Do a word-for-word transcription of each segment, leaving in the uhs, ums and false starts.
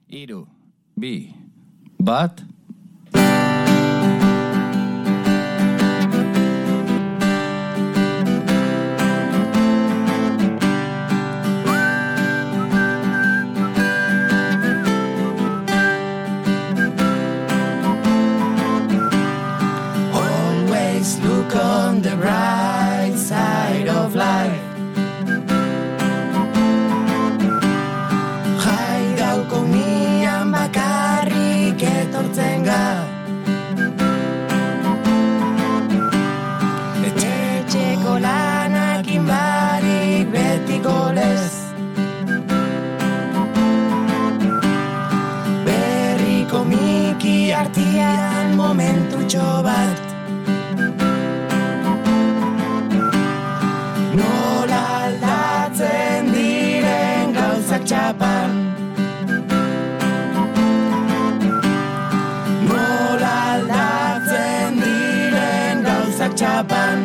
Hiru, bi, bat. Always look on the bright side of life. Bakarrik etortzen ga etxeko lanakin barik betiko lez berriko miki artian momentutxo bat nola aldatzen diren gauzak txapan Japan.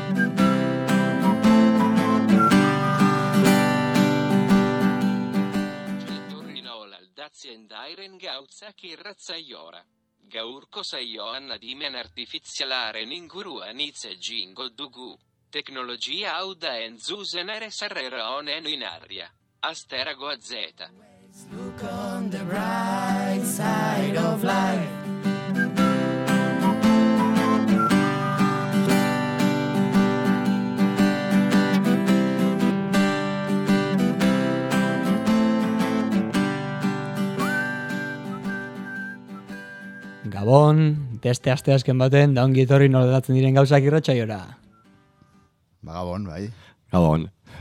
Tornino l'aldatzen dairen gauzak irratzaiora. Gaurko saioan adimen artifizialaren inguruan hitz egingo dugu. Teknologia hau da entzuzen ere sarrera honen inarria. Asterago zeta. Look on the bright side of life. Gabon, beste asteazken baten, da ongi etorri noldatzen diren gauzak irratsaiora. Ba, Gabon, bai. Gabon.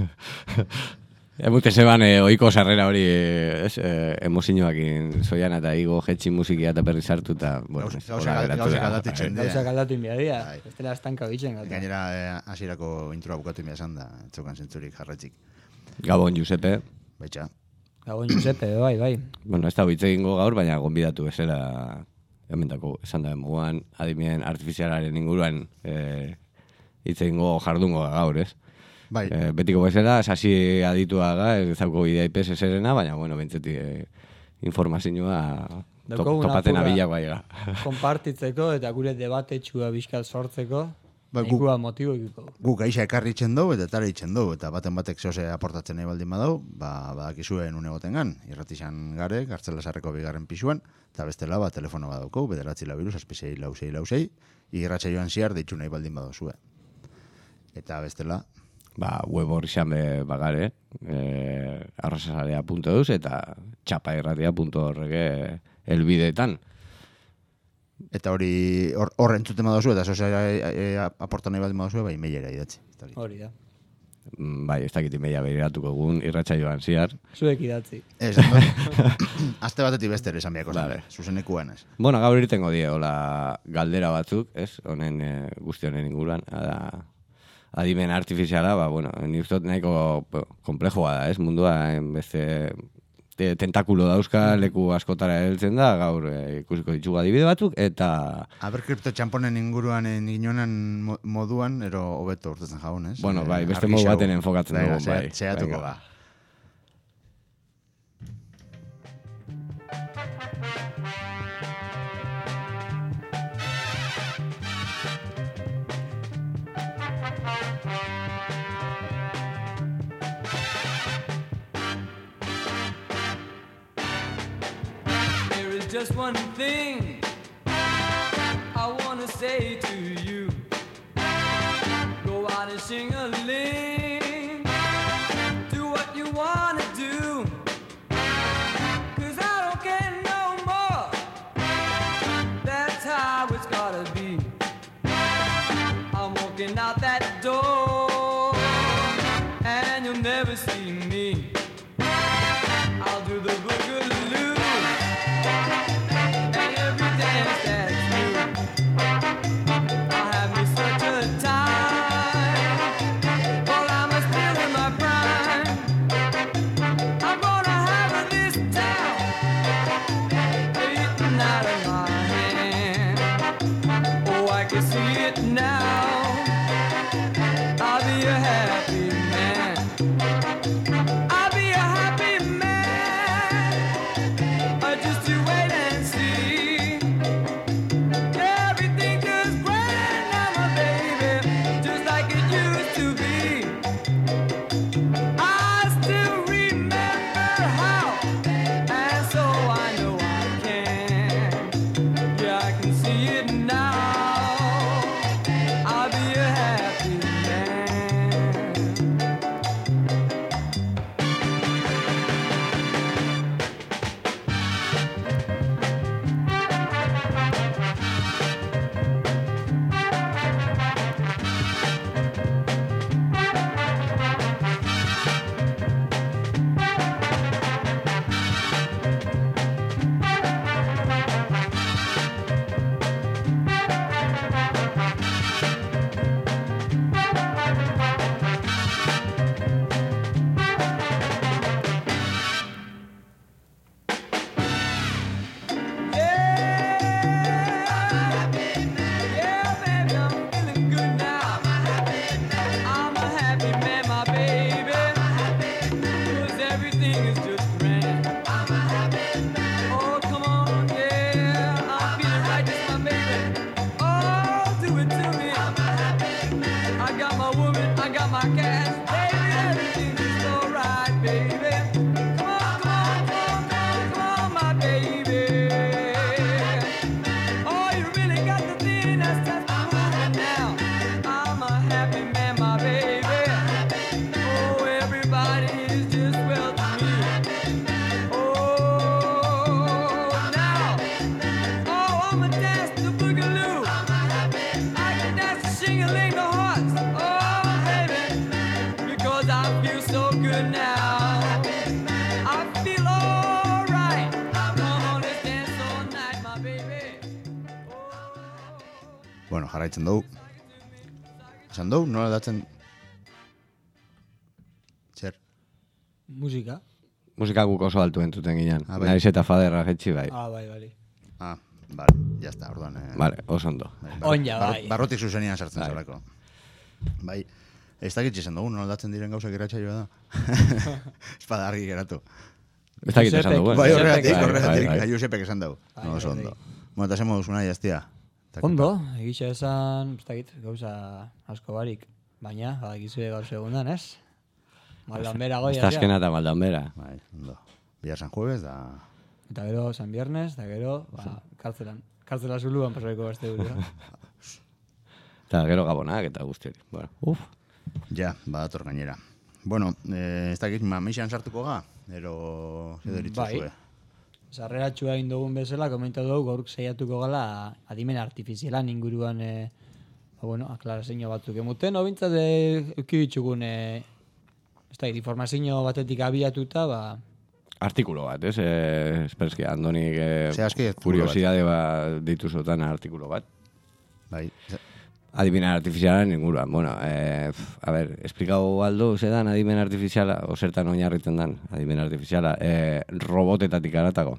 Emute zeban, eh, oiko sarrera hori, eh, ez, eh, emozioakin zoian eta igo jetxi musikia eta berri sartu eta, bueno, gauzak aldatitzen dira. Gauzak aldatu inbia dira, bestela estanka bitzen. Gainera, hasierako introa bukatu inbia esan da, etxokan zentzurik jarretzik. Gabon, Giuseppe. Baitxa. Gabon, Giuseppe, bai, bai. Bueno, ez da hitz egingo gaur, baina gonbidatu bezala hementako esan da moduan adimen artifizialaren inguruan eh, hitz egingo jardungo gaur, ez? Bai. Eh, betiko bezala, sasi adituaga, ez zauko bidea I P S zerena, baina, bueno, bentseti eh, informazioa to, topaten abilak baiga. Konpartitzeko eta gure debate txua bizkat sortzeko, Ba, nekua motibo ikiko. Guk aixa ekarri itxen dugu eta tara itxen dugu, eta baten batek zehose aportatzen nahi baldin badau, ba, badakizuen unegoten gan, irratizan gare, Gartzelasarreko bigarren pisuan, eta bestela ba, telefono badauko, bederatzi lau biruz, azpizei lausei lausei, irratxa joan ziar deitzu nahi baldin badau zue. Eta bestela, ba, web horrexan be bagare, eh, arrasazalea punto eus eta txapairratia punto org elbideetan. Eta hori hor, hor entzuten badozu, eta zozera e, e, aporta nahi baldin badozu, bai mailera idatzi. Hori da. Bai, ez dakit imeia behiratuko egun, irratxa joan ziar. Zuek idatzi. Ez, azte batetik beste ere esan biako zen, zuzenekuan ez. Bueno, gaur irtengo die, hola, galdera batzuk, ez, honen e, guzti honen inguruan, da, adimen artifiziala, ba, bueno, ni ustot nahiko komplejoa da, ez, mundua, beste tentakulo dauzka, leku askotara heltzen da, gaur e, ikusiko ditugu adibide batzuk, eta... Aber kripto txamponen inguruan eginonan moduan, ero hobeto urtetzen jaun, ez? Bueno, bai, beste modu baten enfokatzen dugu, bai. Zehatuko da. Just one thing I want to say to you. Go out and sing a ling. Do what you want to do. Cause I don't care no more. That's how it's gotta be. I'm walking out that door and you'll never see me. I'll do the boogaloo. Well, everything is just grand. I'm a happy man. Oh, come on, yeah, I'm feeling right, just my baby. Oh, do it to me. I'm a happy man. I got my woman, I got my cash, baby, everything is alright, baby. Come on, come on, come on, come on, come on, my baby. Oh, you really got the thing that's just moving now. I'm a happy man, my baby. Oh, everybody is just well to me. Oh, now, oh, I'ma dance the boogaloo. I can dance the shing-a-ling, the horse. Oh, baby, because I feel so good now. I feel alright. Come on, let's dance all night, my baby. Bueno, jarraitzen dugu. Esan dugu, nola datzen... Zer? Musika. Musika guk oso altu entuten ginen. Ah, bai. Naiz eta faderra jetxi bai. Ah, bai, bai. Ah, vale, ya está, orduan. Eh, Vale, oso ondo. bai, Oina, barro- bai. Barrotik zuzenian sartzen Bai. zelako. Bai, ez dakit izan dugu, nola datzen diren gauzak irratsaioa da. Espada argi geratu. Ez dakit esan dugu. Bai, eh? horregatik, Bai, horregatik, bai, bai. gai Josepek esan dugu. Bai, No, oso bai, ondo. bai. Bueno, eta zemo duzuna jaztia. Ondo, egitxa esan, ez dakit, gauza asko barik. Baina, badakizue gaur segundan, ez? Maldan bera goia. Esta azkena eta maldan bera. Bai, ondo. Bihar San Jueves da... Eta gero, San Viernes, eta gero, ba, kartzelan. Kartzela zuluan pasareko beste gure. Eta gero gabonak eta guztiori. Bueno, uf. Ja, badator gainera. Bueno, eh, ez dakit, mameixan sartuko ga? Ero, edo eritzu Bai. zue. Sarreratxua egin dugun bezala, komentatu dugu, gaur saiatuko gala adimen artifizialan inguruan, e, ba, bueno, aklarazio batzuk emuten, obintzat euki ditzugun, e, ez da, informazio batetik abiatuta, ba, Artikulo bat, ez? Eh, Esperski, Andonik eh, Ze aski artikulu bat. kuriosidade bat dituzotan artikulo bat. Bai, Adimen artifizialaren inguruan. Bueno, eh, f- a ber, esplikau aldo zedan adimen artifiziala, o zertan oinarritzen dan adimen artifiziala, eh, robotetatik aratago.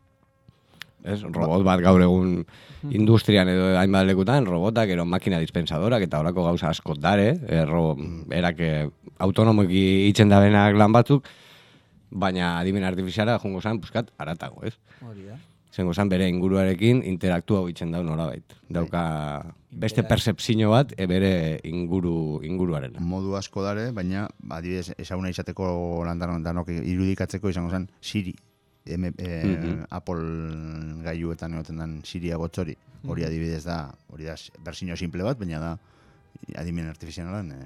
Ez, robot bat gaur egun industrian edo hainbat lekutan, robotak, ero makina dispensadorak eta horako gauza askot dare, eh, ro, erak eh, autonomoki itzen dabenak lan batzuk, baina adimen artifiziala jungo zan, puskat, aratago, ez? hori da. Zengo zan bere inguruarekin interaktua hoitzen dau norabait. Dauka beste percepzio bat e bere inguru inguruaren. modu asko dare, baina adibidez ezaguna izateko landaron danok irudikatzeko izango zen Siri. M, e, Mhm. Apple gailuetan egoten den Siria gotzori. Hori adibidez da, hori da berzio simple bat, baina da adimen artifizialan e,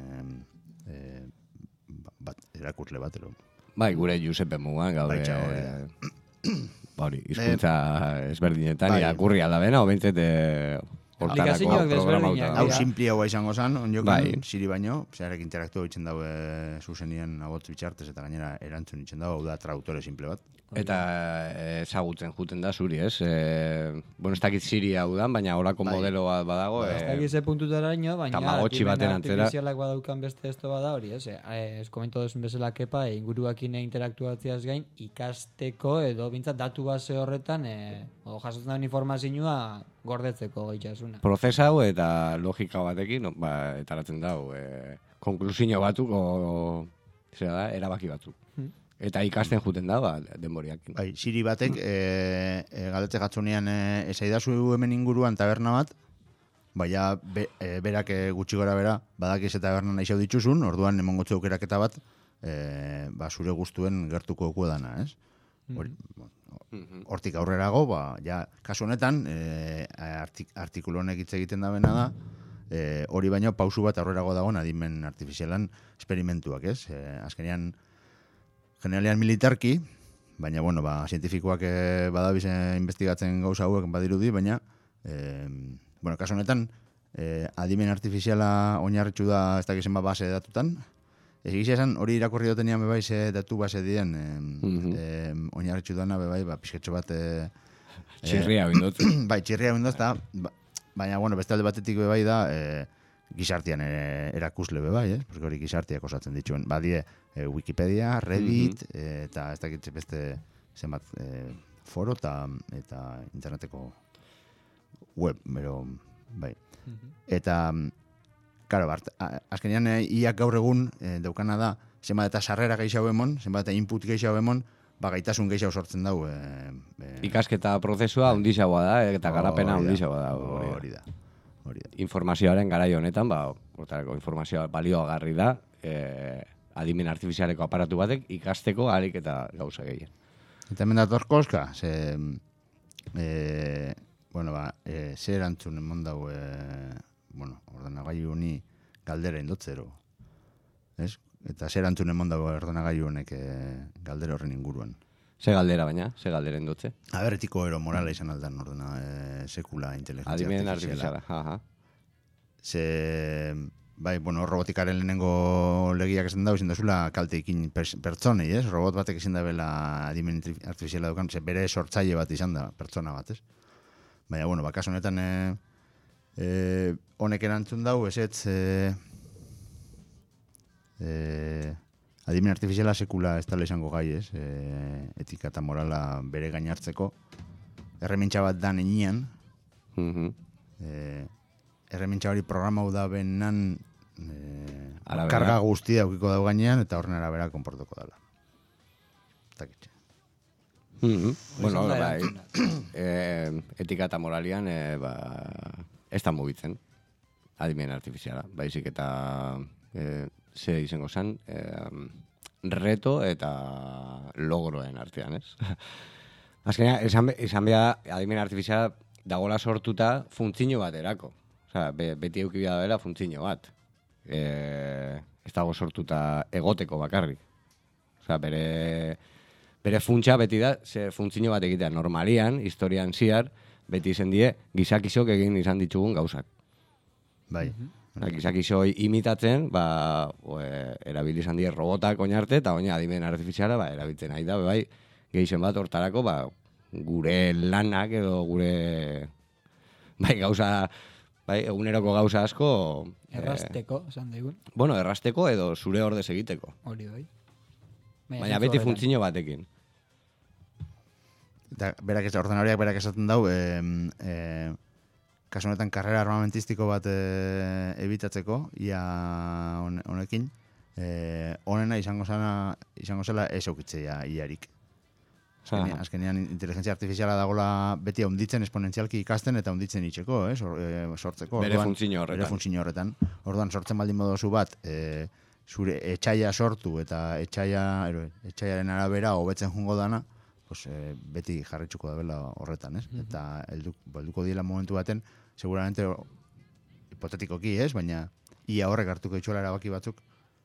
e, bat, erakusle bat, ero. Bai, gure Giuseppe Mugan gaude. Baitxa, hori da. Ba hori, hizkuntza ezberdinetan bai. irakurri aldabena, o bentzet eh, hortarako Aplikazioak programa desberdinak hau Hau dira. simpliagoa izango zen, onjokan, Bai. Siri baino, zeharek interaktua itzen daue zuzenien agotz bitxartez eta gainera erantzun itzen dago, hau da traduktore simple bat. Eta eh, ezagutzen juten da zuri, ez? E, bueno, ez dakit Siri hau dan, baina horako Bai. modelo bat badago. Ez eh, dakit ze puntutara ino, baina Tamagotchi adimen baten antzera. artifizialak badaukan beste esto bada hori, ez? Eh, ez komento duzun bezala kepa, e, inguruakin interaktuatziaz gain, ikasteko edo bintzat datu base horretan, e, o, jasotzen den informazioa gordetzeko gaitxasuna. prozesau eta logika batekin, no, ba, etaratzen dau, e, konklusio batzuk, o, zera da, erabaki batzuk. Eta ikasten juten da, ba, denboriak. Bai, Siri batek e, e, galdetze gatzunean e, esaidazu hemen inguruan taberna bat, baina be, e, berak e, gutxi gora bera, badakiz eta taberna nahi zau dituzun, orduan emongotze aukeraketa bat, e, ba, zure gustuen gertuko oku dana, ez? Hori, hortik aurrerago, ba, ja, kasu honetan, e, artik, artikulu honek hitz egiten da bena da, e, hori baino pausu bat aurrerago dagoen adimen artifizialan esperimentuak, ez? E, azkenean, generalean militarki, baina, bueno, ba, zientifikoak e, badabize investigatzen gauza hauek badirudi, baina, e, bueno, kasu honetan, e, adimen artifiziala oinarritxu da ez dakizen ba base datutan, ez egizia esan, hori irakurri dutenian bebai ze datu base dien, e, Mhm. e, oinarritxu dana bebai, ba, pixketxo bat... E, Txirria bindot. bai, txirria bindot, eta, ba, baina, bueno, beste alde batetik bebai da, e, gizartian e, erakusle bebai, eh? Porque hori gizartiak osatzen dituen. Badie, e, Wikipedia, Reddit, e, eta ez dakit beste zenbat e, foro eta, eta interneteko web, bero, bai. Eta, claro, bart, a- azkenean e, iak gaur egun e, daukana da zenbat eta sarrera gehiago emon, zenbat eta input gehiago emon, ba, gaitasun gehiago sortzen dau. E, e, Ikasketa prozesua handiagoa da, eta garapena hori da, handiagoa da. Hori da. Hori da. Informazioaren garai honetan, ba, hortarako informazioa balioagarri da, e, adimen artifizialeko aparatu batek ikasteko ahalik eta gauza gehien. Eta hemen dator koska, ze, e, bueno, ba, e, ze erantzun emon dau, e, bueno, ordenagailu honi galdera indotzero, ez? Eta ze erantzun emon dau ordenagailu honek e, galdera horren inguruan. Ze galdera baina, ze galdera indotze? Aber, etiko ero morala izan aldan ordena, e, sekula inteligentzia Adimen artifiziala. artifiziala, aha. Ze, bai, bueno, robotikaren lehenengo legiak esan dau, izin dazula kalteikin pertsonei, ez? Robot batek izin da bela adimen artifiziala dukan, ze bere sortzaile bat izan da, pertsona bat, ez? Baina, bueno, bakas honetan, e, e, honek erantzun dau, ez ez, e, e, adimen artifiziala sekula ez dala izango gai, ez? E, etika eta morala bere gainartzeko. Erremintxa bat dan enean, Mhm. e, erremintxa hori programau da benan e, Arabera. karga guztia eukiko dau gainean, eta horren arabera konportuko dela. Takitxe. Mhm. Bueno, Hori bai, erantzuna. eh, etika eta moralian eh, ba, ez da mugitzen adimen artifiziala. Baizik eta eh, ze izango zen, eh, reto eta logroen artean, ez? Azkenean, esan, be- esan beha adimen artifiziala dagola sortuta funtzio bat erako. Osea, be, beti eukibia da dela funtzio bat. Eh, ez dago sortuta egoteko bakarrik. Osea, bere... Bere funtsa beti da, ze funtzio bat egitea normalian, historian ziar, beti izen die, gizakizok egin izan ditugun gauzak. Bai. Eta gizakizok imitatzen, ba, o, e, erabili izan die robotak oinarte, eta oina adimen artifiziala, ba, erabiltzen nahi da, bai, gehien bat hortarako, ba, gure lanak edo gure, bai, gauza, bai, eguneroko gauza asko, Errasteko, esan daigun. eh, bueno, errasteko edo zure ordez egiteko. Hori bai. Baina beti funtzio batekin. Eta berak ez, ordenadoriak berak esaten dau, e, e, kasu honetan karrera armamentistiko bat e, ebitatzeko, ia hone- honekin, e, honena izango zana, izango zela ez eukitzea iarik. Azkenean, Aha. azkenean inteligentzia artifiziala dagola beti haunditzen esponentzialki ikasten eta haunditzen itxeko, eh, sor, e, sortzeko. Bere Orduan, funtzio horretan. Bere funtzio horretan. Orduan sortzen baldin moduzu bat, e, zure etxaia sortu eta etxaia, ero, etxaiaren arabera hobetzen jungo dana, pues, e, beti jarritzuko da bela horretan, ez? Eta heldu, helduko diela momentu baten, seguramente o- hipotetikoki, ez? Baina ia horrek hartuko itxuela erabaki batzuk,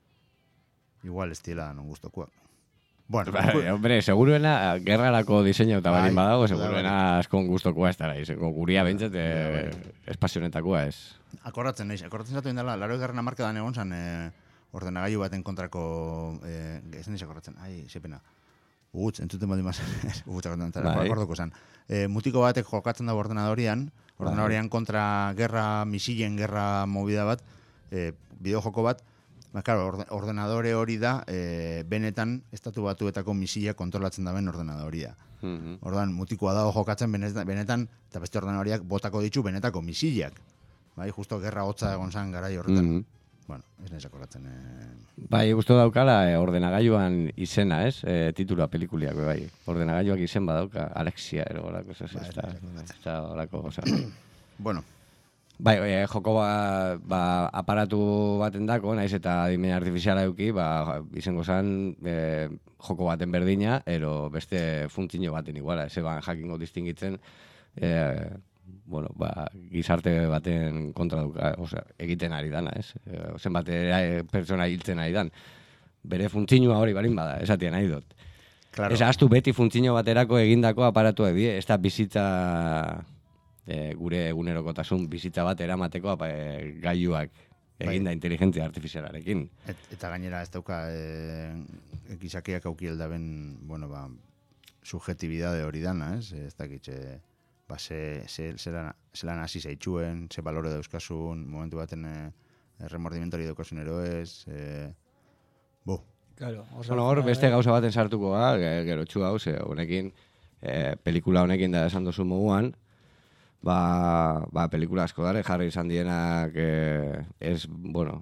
igual ez diela non gustokoak. Bueno, Bai, hombre, seguruena, gerrarako diseinu eta balin Bai, badago, bai. seguruena askon gustokoa ez dara, izango guria bentzat, eh, espazionetakoa ez. akordatzen naiz, akordatzen zatu indala, laro egarren amarkadan egon zan, e, ordenagailu baten kontrako, e, ez naiz akordatzen, ai, sepena. Ugutz, entzuten baldin mazen, ugutz akordatzen, Bai. akordoko zan. E, mutiko batek jokatzen da ordenadorian, ordenadorian kontra gerra, misilen gerra movida bat, e, bideojoko bat, ba, claro, orde- ordenadore hori da, e, benetan, estatu batuetako misila kontrolatzen daben ordenadoria. Mhm. Ordan mutikoa dago jokatzen benetan, benetan eta beste ordenadoriak botako ditu benetako misilak. Bai, justo gerra hotza egon zan garai horretan. Mhm. Bueno, ez naiz akordatzen. Eh... Bai, gustu daukala eh, ordenagailuan izena, ez? Eh, titula pelikuliak, bai. Ordenagailuak izen badauka, Alexia, ero, horako, ez, ez, Bai, ez, da, ez naiz ez da, horako, oza. Bueno, Bai, eh, joko ba, ba, aparatu baten dako, naiz eta adimen artifiziala euki, ba, izango zan eh, joko baten berdina, ero beste funtzio baten iguala, ez ban jakingo distingitzen, eh, bueno, ba, gizarte baten kontra duka, osea, egiten ari dana, ez? Eh, zenbat eh, pertsona hiltzen ari dan. Bere funtzioa hori balin bada, esatia nahi dut. claro. Ez ahaztu beti funtzio baterako egindako aparatu ebi, ez da bizitza e, gure egunerokotasun bizitza bat eramateko apa, e, gailuak eginda inteligentzia artifizialarekin. Et, eta gainera ez dauka e, gizakiak auki eldaben, bueno, ba, subjetibidade hori dana, ez? Ez dakitxe, ba, ze, ze, zelan, zelan hasi zaitxuen, ze balore dauzkasun, momentu baten e, remordimentori daukasun ero ez, e, bo, Claro, Bueno, hor beste gauza baten sartuko ga, ge- gero txu hau, ze honekin, e, pelikula honekin da esan duzu moguan, ba, ba, pelikula asko dare jarri izan dienak, e, ez, bueno,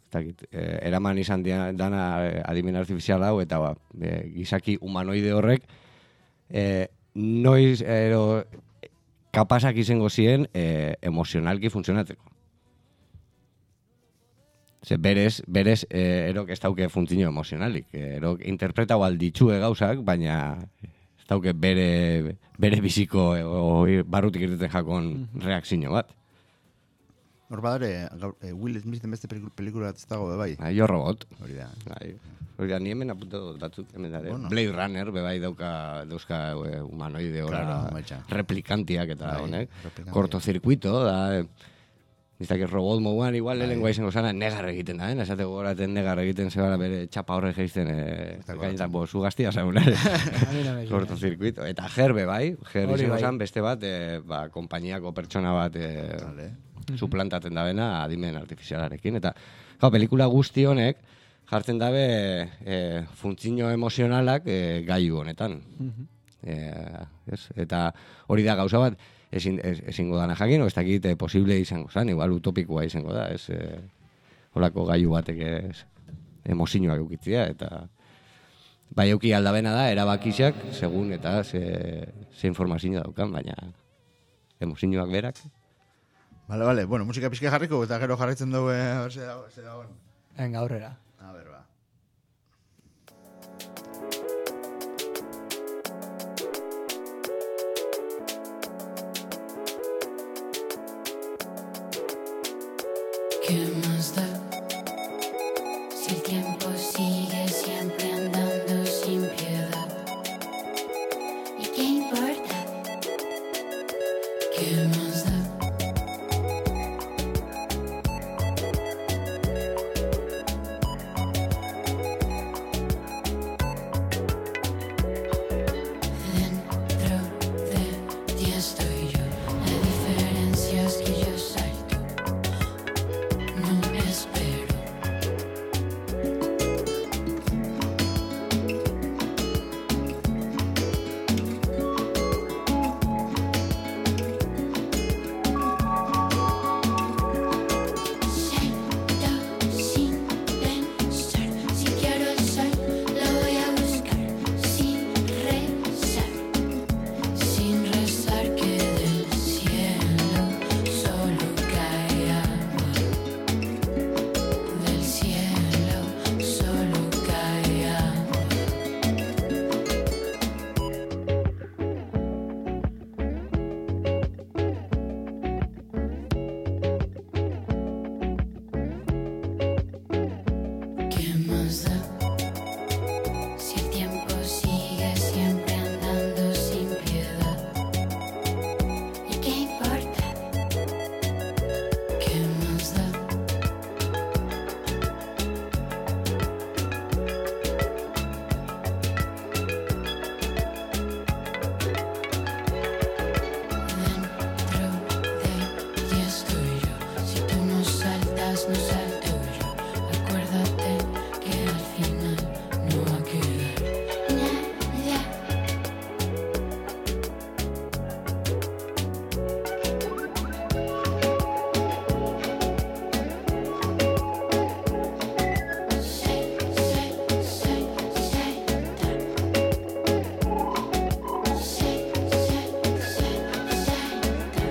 ez dakit, eh, eraman izan dia- dana eh, adimen artifizial hau, eta ba, eh, gizaki humanoide horrek, eh, noiz, ero, kapasak izango ziren eh, emozionalki funtzionatzeko. Ze berez, berez, eh, erok ez dauke funtzio emozionalik. Eh, erok interpretau alditxue gauzak, baina ez dauke bere, bere biziko eh, o, barrutik irteten jakon reakzio bat. Hor badare, gaur, eh, Will Smithen beste peliku- pelikula bat ez dago, be bai. Bai, jo robot. Hori da. Bai. Hori da, ni hemen apuntu dut batzuk, hemen dare. Bueno. Blade Runner, bebai dauka, dauzka e, humanoide ora, Claro, maitxa. replikantiak eta Bai, honek. replikantiak. Kortozirkuito, da, e, niztak robot moguan, igual Bai. lehenkoa izango zana, negar egiten da, eh? Esate gogoraten negar egiten zebara bere txapa horre geizten, e, gainetan, bo, zu gaztia zaunare. A mí no me suena. Kortozirkuito. Eta Gerbe, bai, Ger Hori izango bai. zan beste bat, e, ba, konpainiako pertsona bat, e, Vale. suplantatzen dabena adimen artifizialarekin. Eta, gau, pelikula guzti honek jartzen dabe e, funtzio emozionalak e, gaiu honetan. E, ez? Eta hori da gauza bat, ezin, ez, ezingo dana jakin, o ez dakit e, posible izango zen, igual utopikoa izango da, ez e, holako gaiu batek ez, emozioak eukitzia, eta bai euki aldabena da, erabakizak, segun eta ze, ze informazio daukan, baina emozioak berak. Vale, vale. Bueno, musika pixka jarriko eta gero jarraitzen dugu, eh, a ver, ze dago, ze dagoen. Venga, aurrera. A ver, ba. ¿Qué más da? Si el tiempo sigue siempre andando sin piedad. ¿Y qué importa? ¿Qué más da? Dentro de ti estoy yo. La diferencia es que yo salto. No espero. Salto sin pensar. Si quiero el sol, lo voy a buscar. Sin rezar, sin rezar que del cielo solo cae agua. Del cielo solo cae agua. ¿Qué más da? Si el tiempo sigue siempre andando sin piedad. ¿Y qué importa? ¿Qué más da? Dentro de ti estoy yo. Si tú no saltas, no salto yo. Acuérdate que al final no va a quedar nada. Say, say, say, salta. Say, say, say, salta.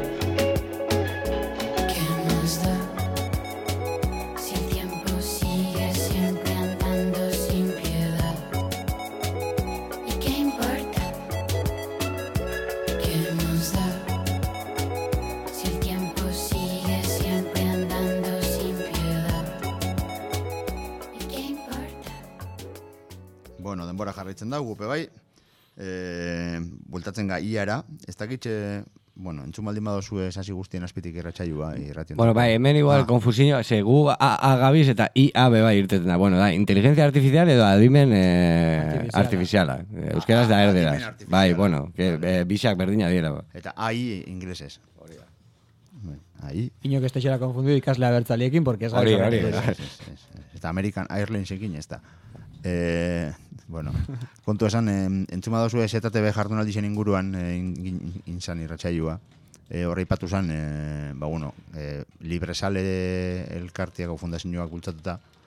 ¿Qué más da? Si el tiempo sigue siempre andando sin piedad. ¿Y qué importa? ¿Qué más da? Si el tiempo sigue siempre andando sin piedad. ¿Y qué importa? Bueno, denbora jarraitzen da, gupe bai. E, bueltatzen ga iara. Ez dakitxe, bueno, entzun baldin badozu esasi guztien azpitik irratsaioa irratien. Bueno, bai, hemen igual Ah. konfusioa, ze gu A, A gabiz eta I A be bai irteten da. Bueno, da, inteligencia artificial edo adimen eh, Artifiziala. artifiziala. Eh, Euskeraz da Ah, erderaz. adimen artifiziala. Bai, bueno, que, eh, bisak berdina dira. Ba. Eta A I inglesez. Hori da. Ahí. Ino que esteixera confundido ikaslea bertzaliekin, porque ez Hori, gabe hori, horrek. hori. Ez, ez, ez. Eta American Airlinesekin ez da. Eh, bueno, kontu esan, eh, entzuma dozu Z T B jardunaldi zen inguruan eh, in, in, inzan irratsaioa. Eh, horre ipatu zen, eh, ba, bueno, eh, Libresale elkartiako fundazioak bultzatuta,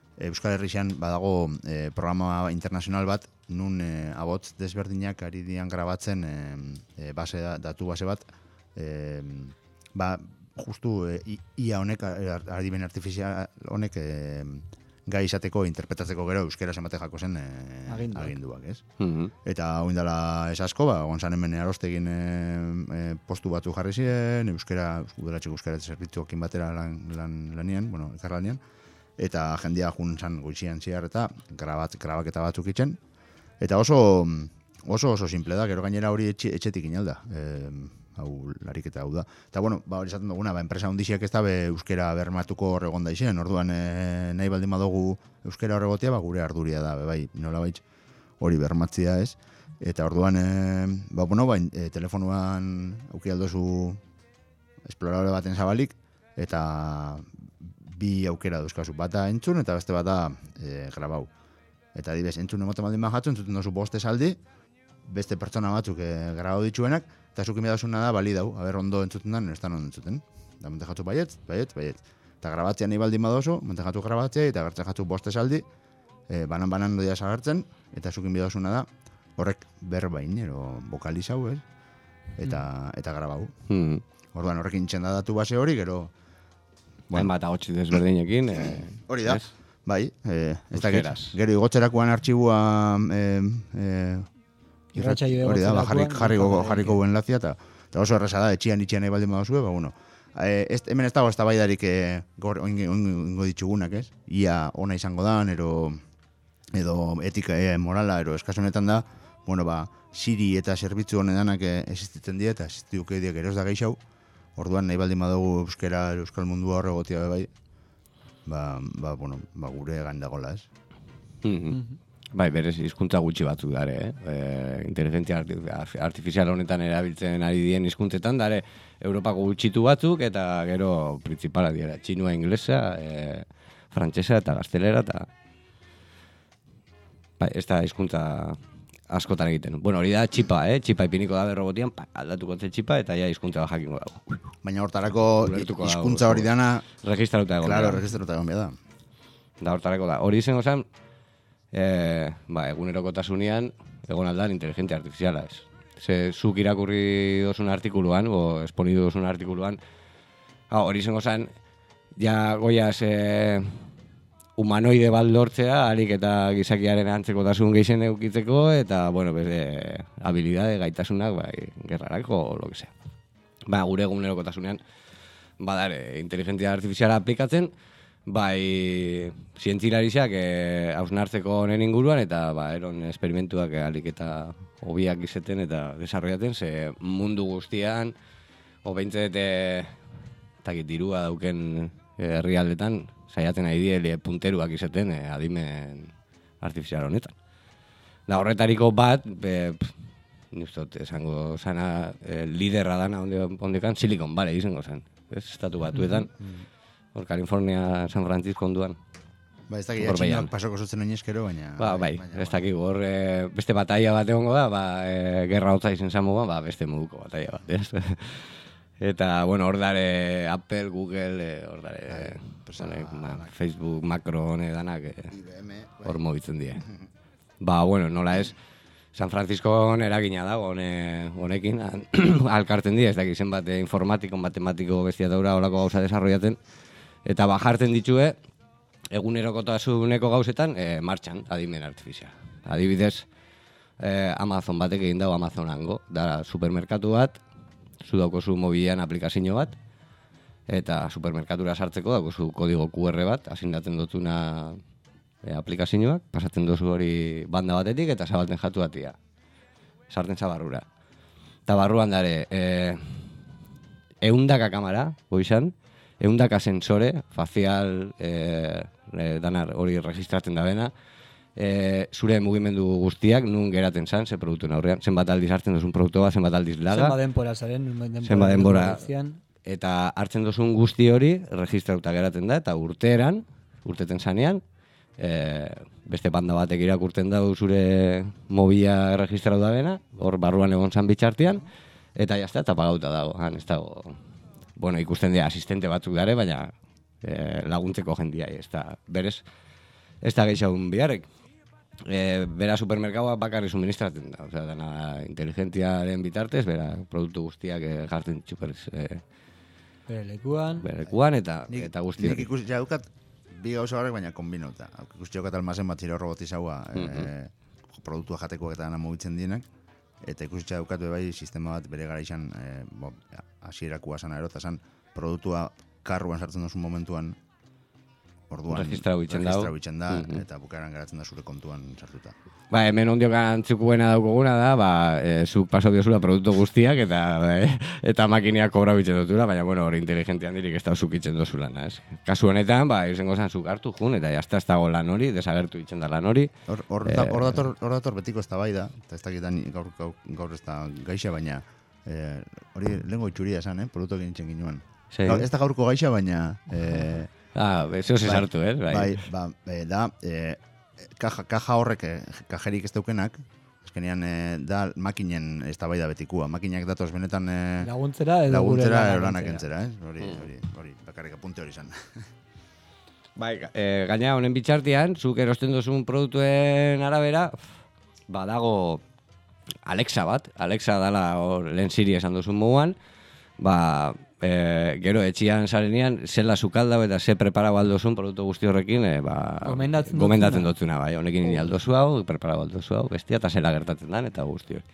Euskal Herrian badago e, programa internazional bat, nun e, abotz desberdinak ari dian grabatzen e, e, base da, datu base bat, e, ba, justu e, ia honek, adimen artifizial honek e, gai izateko, interpretatzeko gero euskera zenbate jako zen e, Aginduak. aginduak, ez? Mhm. Eta oindala ez asko, ba, gonzan hemen arostegin e, e, postu batzu jarri ziren, euskera, udalatxeko euskara zerbitzuokin batera lan, lan, lanian, bueno, elkarlanean, eta jendia juntzan goizian ziar eta grabat, grabaketa batzuk itzen. Eta oso oso oso simple da, gero gainera hori etxe, etxetik inalda. E, hau lariketa hau da. Eta bueno, ba, hori esaten duguna, ba, enpresa hundiziak ez da be euskera bermatuko horregon da izen, orduan e, nahi baldin badugu euskera horregotia, ba, gure arduria da, be, bai, nola baitz hori bermatzia ez. Eta orduan, e, ba, bueno, ba, e, telefonuan auki aldozu esplorable baten zabalik, eta bi aukera dauzkazu, bata entzun eta beste bata e, grabau. Eta adibidez, entzun emoten baldin bat jatzen, entzuten dozu boste saldi, beste pertsona batzuk e, grabau ditzuenak, eta zukin bedazuna da balidau, haber ondo entzuten da, nestan ondo entzuten. Da monte jatzu baietz, baietz, baietz. Eta grabatzea nahi baldin badozu, monte jatzu grabatzea, eta gertzen jatzu boste saldi, e, banan-banan doia zagartzen, eta zukin bedazuna da, horrek berbain, ero bokalizau, ez? Eta, eta grabau. Mhm. Orduan horrekin txenda datu base hori, gero Bueno. Hainbat agotzi desberdinekin. Eh, hori da, ez? bai. Eh, ez dakit, Euskeraz. gero igotzerakoan artxibua eh, eh, Irratsaio hori da, ba, jarri, egotzerakoan, jarriko, jarri- jarriko buen lazia, eta eta oso erresa da, etxian itxian nahi baldin badazue, ba, bueno. Eh, ez, hemen ez dago ez da baidarik eh, gor, oingo, oingo ditugunak, ez? Ia ona izango dan, ero, edo etika eh, morala, ero eskasunetan da, bueno, ba, Siri eta zerbitzu honedanak eh, existitzen dira, eta existituko diak eros da gehiago, orduan nahi baldin badugu euskera, euskal mundua horregotia bai, ba, ba, bueno, ba, gure gain dagoela, ez? Mhm. Bai, berez, hizkuntza gutxi batzuk dare, eh? E, inteligentzia arti- artifizial honetan erabiltzen ari dien hizkuntzetan dare Europako gutxitu batzuk eta gero principala dira, txinua, inglesa, e, frantsesa eta gaztelera eta bai, ez da hizkuntza askotan egiten. Bueno, hori da txipa, eh? Txipa ipiniko da berrogotian, pa, aldatuko zen txipa eta ja hizkuntza jakingo dago. Baina hortarako Ulertuko dago, hizkuntza hori dana, Registratuta egon. claro, da. registratuta egon behar da. Da hortarako da. Hori izango zen, e, ba, egunerokotasunean egon aldan inteligentzia artifiziala ez. Ze zuk irakurri dozun artikuluan, o esponidu dozun artikuluan, ah, hori izango zen, ja goiaz e, humanoide bat lortzea, alik eta gizakiaren antzekotasun geixen eukitzeko, eta, bueno, beste habilidade, gaitasunak, bai, gerrarako, o lo que sea. Ba, gure egunerokotasunean, badare, inteligentzia artifiziala aplikatzen, bai zientzilariak eh, hausnartzeko honen inguruan eta ba eron esperimentuak alik eta hobiak izeten eta desarrollaten ze mundu guztian hobeintze eta takit dirua dauken eh, herrialdetan saiatzen ari die punteruak izeten eh, adimen artifizial honetan. Da horretariko bat be, pff, nustot esango sana eh, liderra dana onde ondekan Silicon Valley izango zen. Ez estatu batuetan. Hor, California, San Francisco onduan. Ba, ez dakit, Hor behian. txinak pasoko zutzen oinezkero, baina... Ba, bai, baina, ez dakik, hor e, beste bataia bat egongo da, ba, e, gerra hotza izen zamuan, ba, beste moduko bataia bat, ez? Eta, bueno, hor dare Apple, Google, e, hor dare e, persona- honek, ba, Facebook, Macro, hone danak, e, I B M, bai. hor mobitzen die. Ba, bueno, nola ez, San Francisco eragina dago hone, honekin, an- alkarten die, ez dakik zenbat e, informatiko, matematiko, bestia daura, horako gauza desarrollaten, eta bajarten ditue, egunerokotasuneko gauzetan, e, martxan, adimen artifizial. Adibidez, e, Amazon batek egin dago Amazonango, da supermerkatu bat, zu daukozu mobilean aplikazio bat, eta supermerkatura sartzeko daukozu kodigo Q R bat, asindatzen dutuna e, aplikazioak, pasatzen dozu hori banda batetik, eta zabalten jatu batia. Sarten zabarrura. Eta barruan dare, e, eundaka kamera, goizan, eundaka sensore, facial, e, e, danar hori registratzen da bena, e, zure mugimendu guztiak nun geraten zan, ze produktuen aurrean, zenbat aldiz hartzen duzun produktu bat, zenbat aldiz laga, Zenba denpora zaren, denpora. zenbat denbora, guztian. eta hartzen duzun guzti hori registratuta geratzen da, eta urteeran, urteten zanean, e, beste banda batek irakurten dau zure mobila registratu da bena, hor barruan egon zan bitxartian, eta jazta, eta pagauta dago, han ez dago, bueno, ikusten dira asistente batzuk dare, baina e, laguntzeko jendia, ez da, berez, ez da gehiagun biharrek. E, bera supermerkaua bakarri suministratzen da, osea, dana inteligentziaren bitartez, bera produktu guztiak e, jartzen txuper e, Bere lekuan. bere lekuan eta, Nik, eta guzti nik hori. ikusi, ja, dukat, bi gauza horrek, baina kombinota. Ikusi daukat almazen bat zire robotizaua, e, produktua jateko eta dana mugitzen dienak, eta ikusi daukat bai sistema bat bere gara izan, e, bo, hasierakoa zan erota zan, produktua karruan sartzen duzun momentuan, orduan Registrau itzen dau. registrau itzen da, Mhm. eta bukaeran geratzen da zure kontuan sartuta. Ba, hemen ondiok antzukuena daukoguna da, ba, e, zuk paso diozula produktu guztiak eta e, eta makineak kobra bitzen dutula, baina, bueno, hori inteligente handirik ez da zuk itzen dozula, ez? Kasu honetan, ba, izango zan zuk hartu jun, eta jazta ez dago lan hori, desagertu itzen da lan hori. Hor, hor, da- hor dator, hor dator betiko ez da bai da, eta ez dakitan gaur, gaur, gaur ez da gaixa, baina eh, hori lehengo itxuria esan, eh, produktu egin itzen ginoen. Sei. Gaur, ez da gaurko gaixa, baina eh, Ah, eso se sartu, eh? Bai. bai, ba, eh, da, eh, kaja, kaja horrek, eh, kajerik ez daukenak, azkenean eh, da makinen ez da bai da betikua. Makinak datoz benetan eh, Laguntzera edo gure laguntzera lanak edo lanak entzera. entzera, eh? Hori, hori, hori, bakarrik apunte hori izan. Bai, e, gaina honen bitxartian, zuk erosten duzun produktuen arabera, badago Alexa bat, Alexa dala hor lehen Siri esan duzun moduan, ba, e, gero etxian zarenean, zela zukaldau eta ze preparau aldozun produktu guzti horrekin, e, ba, Gomendatzen gomendatzen dotzuna. dotzuna, bai, honekin oh. aldozu hau, preparau aldozu hau, bestia, eta zela gertatzen dan, eta guzti hori.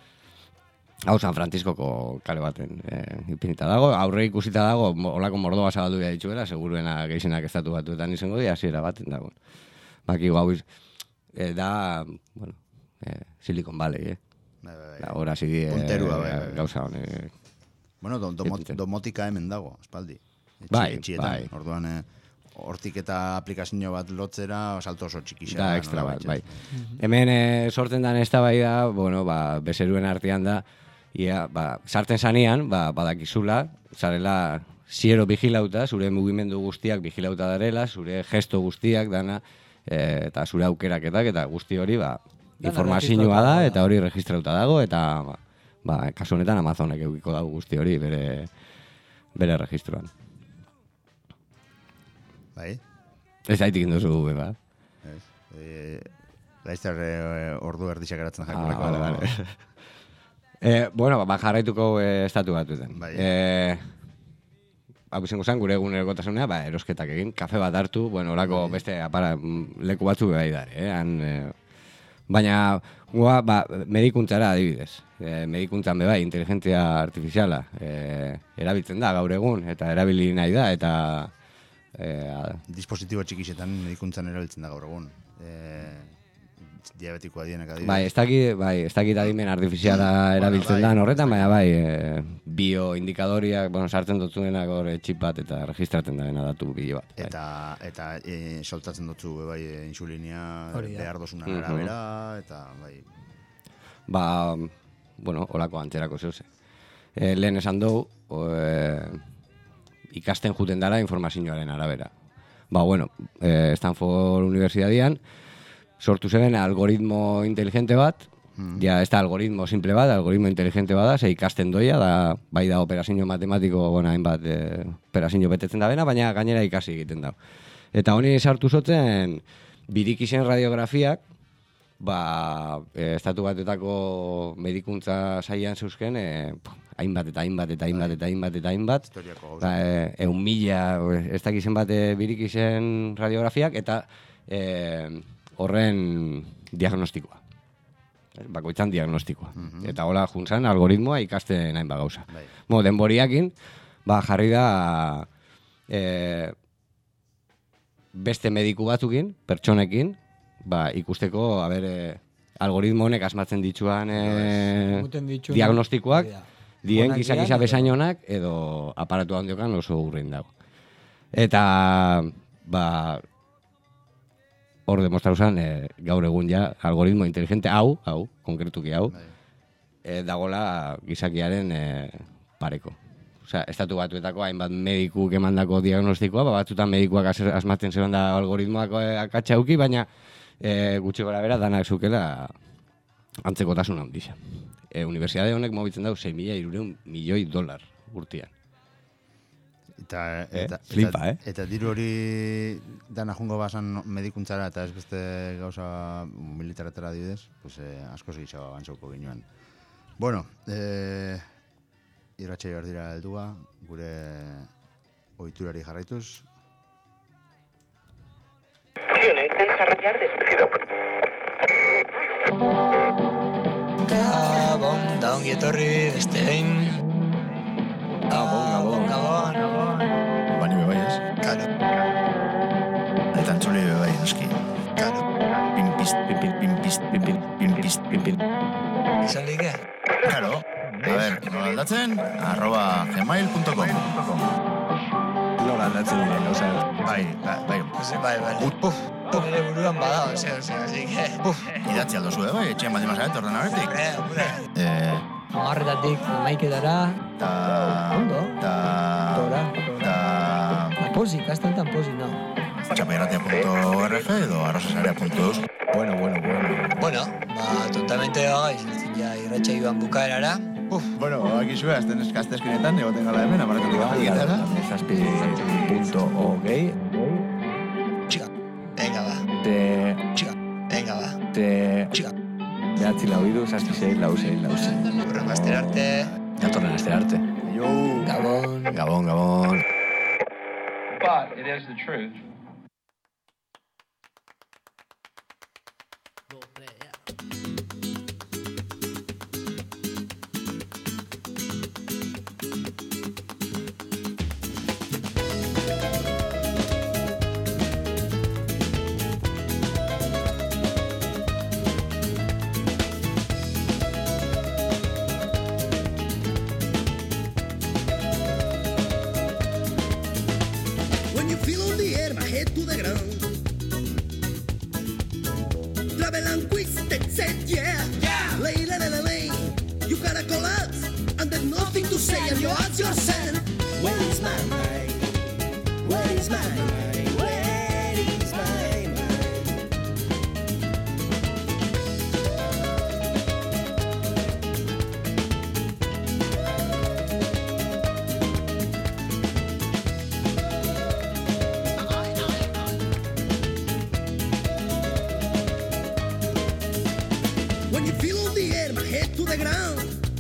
Hau San Franciscoko kale baten e, ipinita dago, aurre ikusita dago, mo- olako mordoa zabaldu behar dituela, seguruena gehienak estatu batuetan izango dira, hasiera baten dago. Baki hau iz, e, da, bueno, e, Silicon Valley, eh? Bai, bai, bai. Da, hor hasi die, Punterua, bai, bai. gauza honek. Bueno, do, domot, Ipintzen. domotika hemen dago, espaldi. Etxe, Bai, etxietan. bai. Orduan, eh, hortik eta aplikazio bat lotzera, salto oso txikixa. Da, extra bat, bai. Hemen e, sortzen dan eztabaida, bueno, ba, bezeruen artean da, ia, ba, sartzen zanean, ba, badakizula, zarela ziero vigilauta, zure mugimendu guztiak vigilauta darela, zure gesto guztiak dana, e, eta zure aukeraketak, eta guzti hori, ba, Dana informazioa registratuta da, dago. eta hori registrauta dago, eta, ba, ba, kasu honetan Amazonek eukiko dago guzti hori bere, bere registroan. Bai, Ez daitik indozu, beba. ez. E, Laizter e, ordu erdixak geratzen Ah, jakureko. vale, vale. eh, bueno, ba, jarraituko eh, estatu batuetan. Bai. Eh, hau izango zen, gure egunerokotasunea, ba, erosketak egin, kafe bat hartu, bueno, orako beste apara, mm, leku batzu bai dare, eh? Han, eh, baina, gua, ba, medikuntzara adibidez. Eh, medikuntzan be bai, inteligentzia artifiziala eh, erabiltzen da gaur egun, eta erabili nahi da, eta eh, Dispositibo txikisetan medikuntzan erabiltzen da gaur egun. E, diabetikoa dienak adibidez. bai, ez dakit, bai, ez dakit adimen artifiziala erabiltzen bai, dan horretan, baina bai, e, bioindikadoriak, bueno, sartzen dutzuenak hor e, txip bat eta registratzen dena datu bilo bat. Bai. Eta, eta e, soltatzen dutzu be bai e, insulinia Hori da. behar dozunan Mhm. arabera, eta bai, Ba, bueno, holako antzerako zeuse. E, lehen esan dugu, o, e, ikasten juten dara informazioaren arabera. Ba, bueno, e, Stanford Unibertsitatean sortu zeben algoritmo inteligente bat, ja, ez da algoritmo simple bat, algoritmo inteligente bat da, ze ikasten doia, da, bai da operazio matematiko, bueno, hainbat e, operazio betetzen da bena, baina gainera ikasi egiten da. Eta honi sartu zotzen, birikisen radiografiak, ba, e, estatu batetako medikuntza saian zeuzken, e, hainbat eta hainbat eta hainbat eta hainbat eta hainbat, historiako gauza. ba, e, eun mila, ez dakizen bat e, birikisen radiografiak, eta e, horren diagnostikoa. Eh, Bakoitzan diagnostikoa. Eta hola juntzan algoritmoa ikasten hainbat gauza. Bai. Mo, denboriakin, ba, jarri da e, beste mediku batzukin, pertsonekin, ba, ikusteko, a ber, e, algoritmo honek asmatzen dituan e, Egiten dituen- diagnostikoak, hori da. dien Onak gisa dian gisa edo- besainonak edo aparatu handiokan oso urrin dago. Eta, ba, hor demostratu zen, e, gaur egun ja, algoritmo inteligente hau, hau, konkretuki hau, Bai. e, dagola gizakiaren e, pareko. Osea, estatu batuetako hainbat medikuk emandako diagnostikoa, ba, batzutan medikuak as- asmatzen zegoen da algoritmoak e, akatsa uki, baina e, gutxi gora bera danak zukela antzekotasun handia. E, Unibertsitate honek mobitzen dau sei mila hirurehun milioi dolar urtean. Eta, Eh? eta, Flipa, eta, eh? eta diru hori dana jungo basan medikuntzara eta ez beste gauza militaretara adibidez, pues, eh, asko zigitxago bantzauko ginoen. Bueno, eh, irratxai behar dira heldua, gure ohiturari jarraituz. Gabon, da ongi etorri, beste behin. Gabon, gabon. Gabon, gabon. Bani bebai ez? Karo, Eta entzule bebai, noski. karo. Pinpist, pinpin, pinpist, pinpin, pinpist, pinpin. Izan like? Claro. A ver, nola aldatzen? Arroba gmail punto com. Nola aldatzen diren, oza. Bai, bai, bai. Ose, bai, bai. Puf, nire buruan badao, ose, ose, así que... Puf, Idatzi aldo zuen, bai, etxean baldin mazaret, ordenabetik. hombre, hombre. Eh, Amarretatik maiketara, ta... Ondo. Ta... tora, Ta... Pozik, azten tan pozik, no. Txapeiratia punto org edo arrozasarea punto eus. Bueno, bueno, bueno. Bueno, ba, tontamente bagaiz, ja irratxa joan bukaerara. Uf, Bueno, bakizue, azten eskaztezkinetan, egoten gala hemen, amarretan dira gitara. Zazpi punto hogei. txiga, venga ba, Te... txiga, venga ba, Te... txiga. Behatzi lau iru, zazpi zei, lau zei, lau zei. Horren bazter arte, Datorren aste arte. Jo! gabon. Gabon, gabon. But it is the truth. When you feel on the air, my head to the ground. Travel and twisted, said yeah. Yeah. Lay, lay, lay, lay, lay. You gotta collapse, and there's nothing to say, and you ask yourself, where is my mind? Where is my mind? Where is my mind? When you feel on the air, my head to the ground.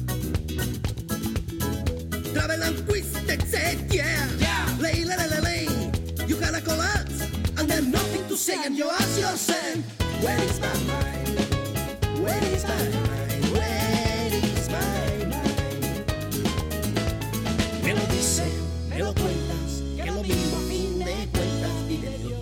Travel and twisted, said yeah. Yeah. Lay, lay, lay, lay, lay. You gotta collapse, and there's nothing to say, and you ask yourself, where is my mind? Where is my mind? Where is my mind? Me lo dice, me lo cuentas, que lo mismo a fin de cuentas vive Dios.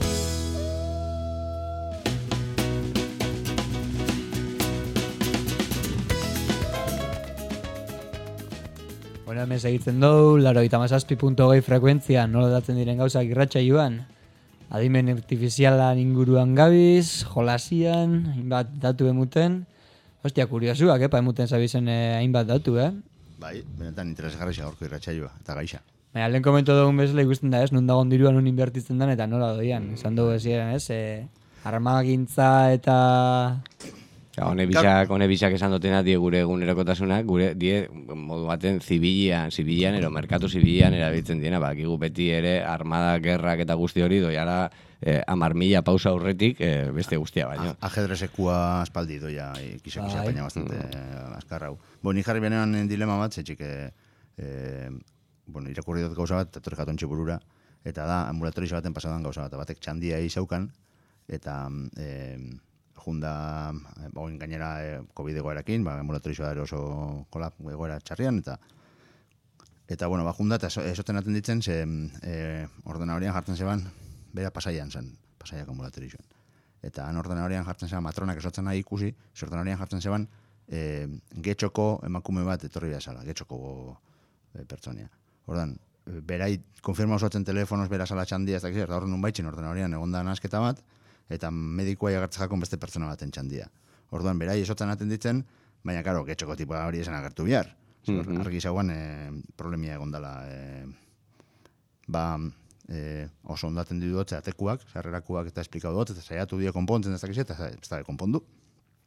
Bueno, hemen segitzen dugu, laro eta mazazpi punto hogei frekuentzia, nola datzen diren gauzak irratxa joan. Adimen artifizialan inguruan gabiz, jolasian, hainbat datu emuten. Ostia, kuriosuak, epa, emuten zabizen eh, hainbat datu, eh? Bai, benetan interesgarrixa gaurko irratsaioa eta gaixa. Baina, lehen komento dugun bezala ikusten da, ez? Nun dagoen diruan nun inbertitzen den eta nola doian. Esan dugu eziren, ez? E, armagintza eta... Ja, hone bisak, hone bisak esan dutena die gure egunerokotasunak, gure die modu baten zibilian, zibilian, ero merkatu zibilian erabiltzen diena, bakigu beti ere armada, gerrak eta guzti hori doiala eh, amar mila pausa aurretik eh, beste guztia baino. Ajedrezekua aspaldi doia, ikisa kisa Bai. peina bastante mm. azkarra hau. Bo, ni jarri benean dilema bat, zetxik, eh, eh, bueno, irakurri dut gauza bat, etorri jatontxe burura, eta da, ambulatorio baten pasadan gauza bat, batek txandia izaukan, eta... Eh, junda, bagoin gainera eh, COVID egoerakin, ba, ambulatorizioa ere oso kolap egoera txarrian, eta eta bueno, ba, junda, eta esoten atenditzen, ze eh, ordenadorian jartzen zeban, bera pasaian zen, pasaiak ambulatorizioan. Eta han ordenadorian jartzen zeban, matronak esotzen nahi ikusi, ze ordenadorian jartzen zeban, eh, getxoko emakume bat etorri behazala, getxoko eh, pertsonia. Ordan, berai, konfirma osoatzen telefonos, bera sala txandia, ez dakiz, eta horren nun baitzen ordenadorian egonda nasketa bat, eta medikoa jagartzajakon beste pertsona baten txandia. Orduan, berai esotzen atenditzen, baina, karo, getxoko tipoa hori esan agertu bihar. Mm-hmm. Argi zauan, e, problemia egondala. E, ba, e, oso ondaten du dut, atekuak, sarrerakuak eta esplikau dut, eta saiatu dio konpontzen ez dakiz, eta ez da konpondu.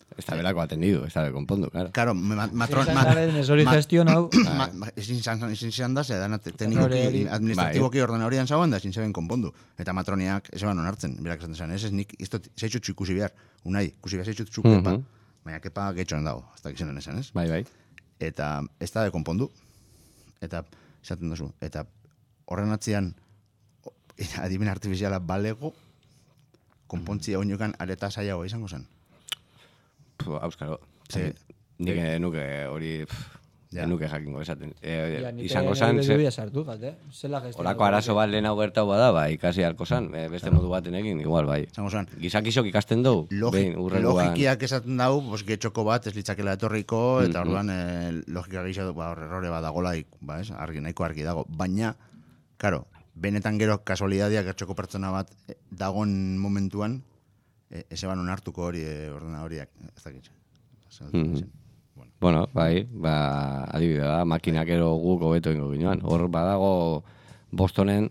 Ez da belako atendidu, ez da be konpondu, claro. Claro, ma- matron... Ezin zaren ez hori gestionau. Ma- ma- Ezin zan ezin zan da, ze dana teknikoki, Hori- administratiboki ordenadorian zagoen da, ezin zeben konpondu. Eta matroniak ez eban onartzen, berak esan desan, ez ez nik, izto, zeitzut ikusi behar, unai, ikusi behar zeitzut kepa, Mhm. baina kepa getxoen dago, hasta gizenen esan, ez? Bai, bai. Eta ez da de konpondu, eta esaten duzu, eta horren atzian o- adimen artifiziala balego, konpontzia oinokan areta saiago izango zen. Puh, auskaro. Ze- Nik eh, nuke hori... pff, Ja. nuke jakingo esaten. Eh, Ja, nik izango ere zan, nire ze, beduia sartu, jate. Zela gestionatu. olako arazo bat lehen hau gertau bada, ba, ikasi harko zan, eh, beste modu baten egin, igual, bai. Izango zen, Gizakisok ikasten dugu, Logi, behin, urrengoan. logikiak esaten dau, pues, getxoko bat ez litzakela etorriko, eta Mhm. orduan eh, logika gisa ba, hor errore bat dagola, ba, ez, argi, nahiko argi dago. Baina, karo, benetan gero kasualidadia getxoko pertsona bat eh, dagon momentuan, eh, ez eban onartuko hori eh, ordena horiak, ez dakit. Mhm. Bueno, bai, ba, adibide da, makinak ero guk hobeto ingo ginoan. Hor badago Bostonen,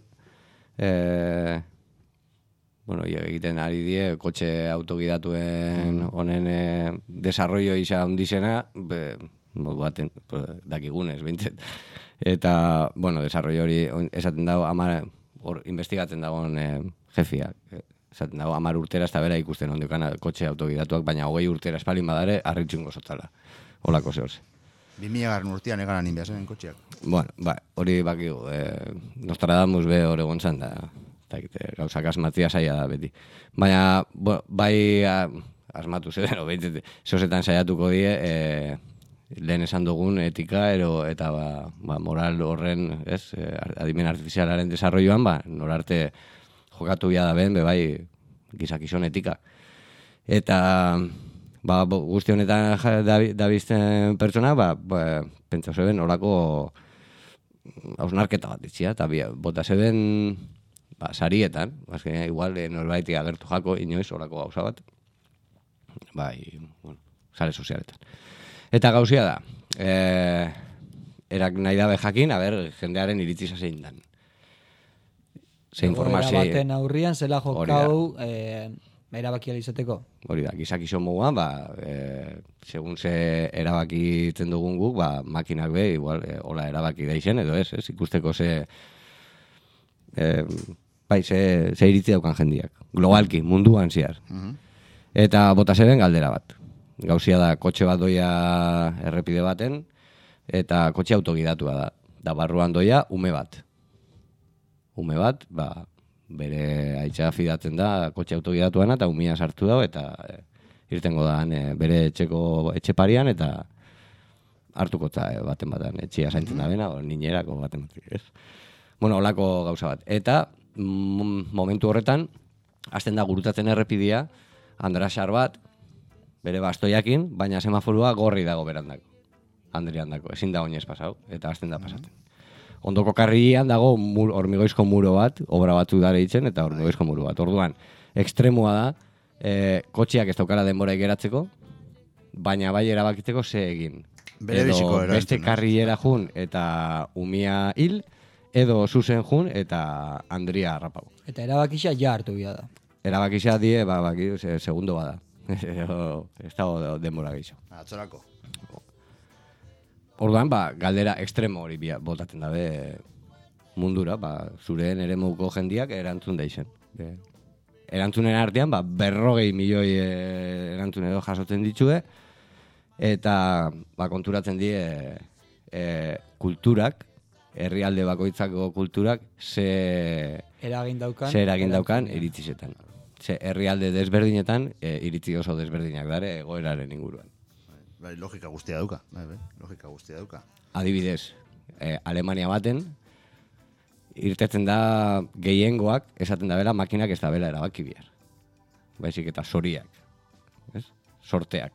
eh, bueno, egiten ari die, kotxe autogidatuen honen eh, desarrollo isa ondizena, be, modu baten, pues, dakigunez, bintzet. Eta, bueno, desarrollo hori on- esaten dago, amar, hor investigatzen dagoen eh, jefiak. eh, Esaten dago, amar urtera ez da bera ikusten ondiokan kotxe autogidatuak, baina hogei urtera espalin badare, harritxungo zotala. Olako zehose. Bi mila garren urtean egaran inbiazen kotxeak. Bueno, ba, hori bakigu, eh, Nostradamus be hor egon zan da, eta gauzak asmatzia saia da beti. Baina, bo, bai a, asmatu zeden, behintzet, zozetan saiatuko die, eh, lehen esan dugun etika, ero, eta ba, ba, moral horren, ez, eh, adimen artifizialaren desarroioan, ba, norarte jokatu ya da ben, be bai, gizakizon etika. Eta, ba, bo- guzti honetan ja- dabi- dabizten pertsona, ba, ba pentsa zeben horako hausnarketa bat itxia, eta bi, bota zeben ba, sarietan, azkenean igual eh, norbaiti agertu jako inoiz horako gauza bat, bai, bueno, sare sozialetan. Eta gauzia da, eh, erak nahi dabe jakin, a ber, jendearen iritziza zein dan. Ze informazio... Egoera baten aurrian zela Hori da. jokau eh, erabaki ahal izateko. Hori da, gizakizon moduan, ba, e, segun ze erabakitzen dugun guk, ba, makinak be, igual, e, hola erabaki deixen, edo ez, ez, ikusteko ze, e, bai, ze, ze iritzi daukan jendiak, globalki, munduan ziar. Eta bota zeben galdera bat. Gauzia da, kotxe bat doia errepide baten, eta kotxe autogidatua da. Da barruan doia ume bat. Ume bat, ba, bere aitza fidatzen da kotxe autogidatuana eta umia sartu dago eta e, irtengo da e, bere etxeko etxeparian eta hartuko ta e, baten batean etxia zaintzen da bena, o niñerako baten batean, ez? Bueno, holako gauza bat. Eta mm, momentu horretan, hasten da gurutatzen errepidia, andraxar bat, bere bastoiakin, baina semaforua gorri dago berandako. Andriandako, ezin da oinez pasau, eta hasten da pasatzen. Ondoko karrilean dago mur, hormigoizko muro bat, obra batzu dara itzen, eta hormigoizko muro bat. Orduan, ekstremoa da, e, kotxiak ez daukara denbora geratzeko, baina bai erabakitzeko ze egin. Bere biziko Edo beste erantzun, ez? karrilera jun eta umia hil, edo zuzen jun eta Andria harrapau. Eta erabakixa ja hartu bila da. Erabakizia die, ba, baki, se, segundo bada. Ez dago denbora gehiago. Atzorako. Orduan, ba, galdera ekstremo hori bia- botatzen dabe mundura, ba, zureen eremuko jendiak erantzun deixen. E, erantzunen artean, ba, berrogei milioi e, erantzun edo jasotzen ditue, eta ba, konturatzen die e, kulturak, herrialde bakoitzako kulturak, ze, Eragin daukan. ze eragin daukan erantzunean. iritzizetan. Ze herrialde desberdinetan, e, iritzi oso desberdinak dare egoeraren inguruan. Bai, logika guztia dauka. Bai, bai, logika guztia dauka. Adibidez, eh, Alemania baten, irtetzen da gehiengoak, esaten da bela, makinak ez da bela erabaki bihar. Baizik eta soriak. Ez? Sorteak.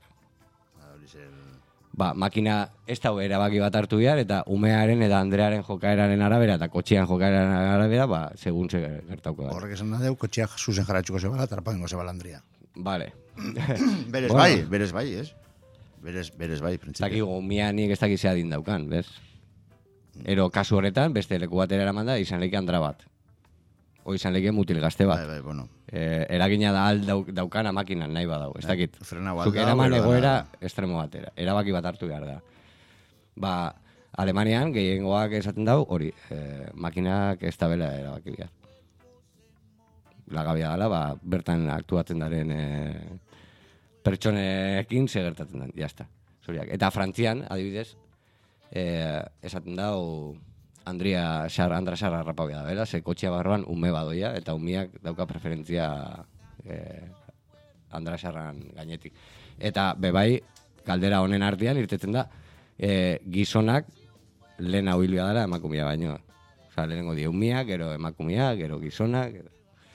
Ba, makina ez da erabaki bat hartu bihar, eta umearen eta Andrearen jokaeraren arabera, eta kotxian jokaeraren arabera, ba, segun ze gertauko da. Horrek esan da deu, kotxeak zuzen jaratxuko zebala, tarpango zebala Andria. Vale. Berez Bueno. bai, berez bai, ez? Berez, berez bai, printzipio. Zakigu, umia nik ez dakizea din daukan, bez? Ero, kasu horretan, beste leku batera eraman da, izan leike andra bat. hoi izan leke mutil gazte bat. Bai, bai, bueno. Eh, eragina da al dauk, daukana makinan nahi badau, ez dakit. Frena Zuk baldau, eraman edo egoera dana. estremo batera, erabaki bat hartu behar da. Ba, Alemanian gehiengoak esaten dau, hori, eh, makinak ez da bela erabaki behar. Lagabia gala, ba, bertan aktuatzen daren eh, pertsonekin segertatzen den, jazta. Zuriak. Eta Frantzian, adibidez, eh, esaten dau Andria Xar, Andra Xarra rapabia da, bera, ze kotxea barroan ume badoia, eta umiak dauka preferentzia eh, Andra Xarran gainetik. Eta bebai, galdera honen artean irtetzen da, eh, gizonak lehen hau hilbia dara emakumia baino. Osa, lehenengo die umiak, gero emakumiak, gero gizonak. Gero.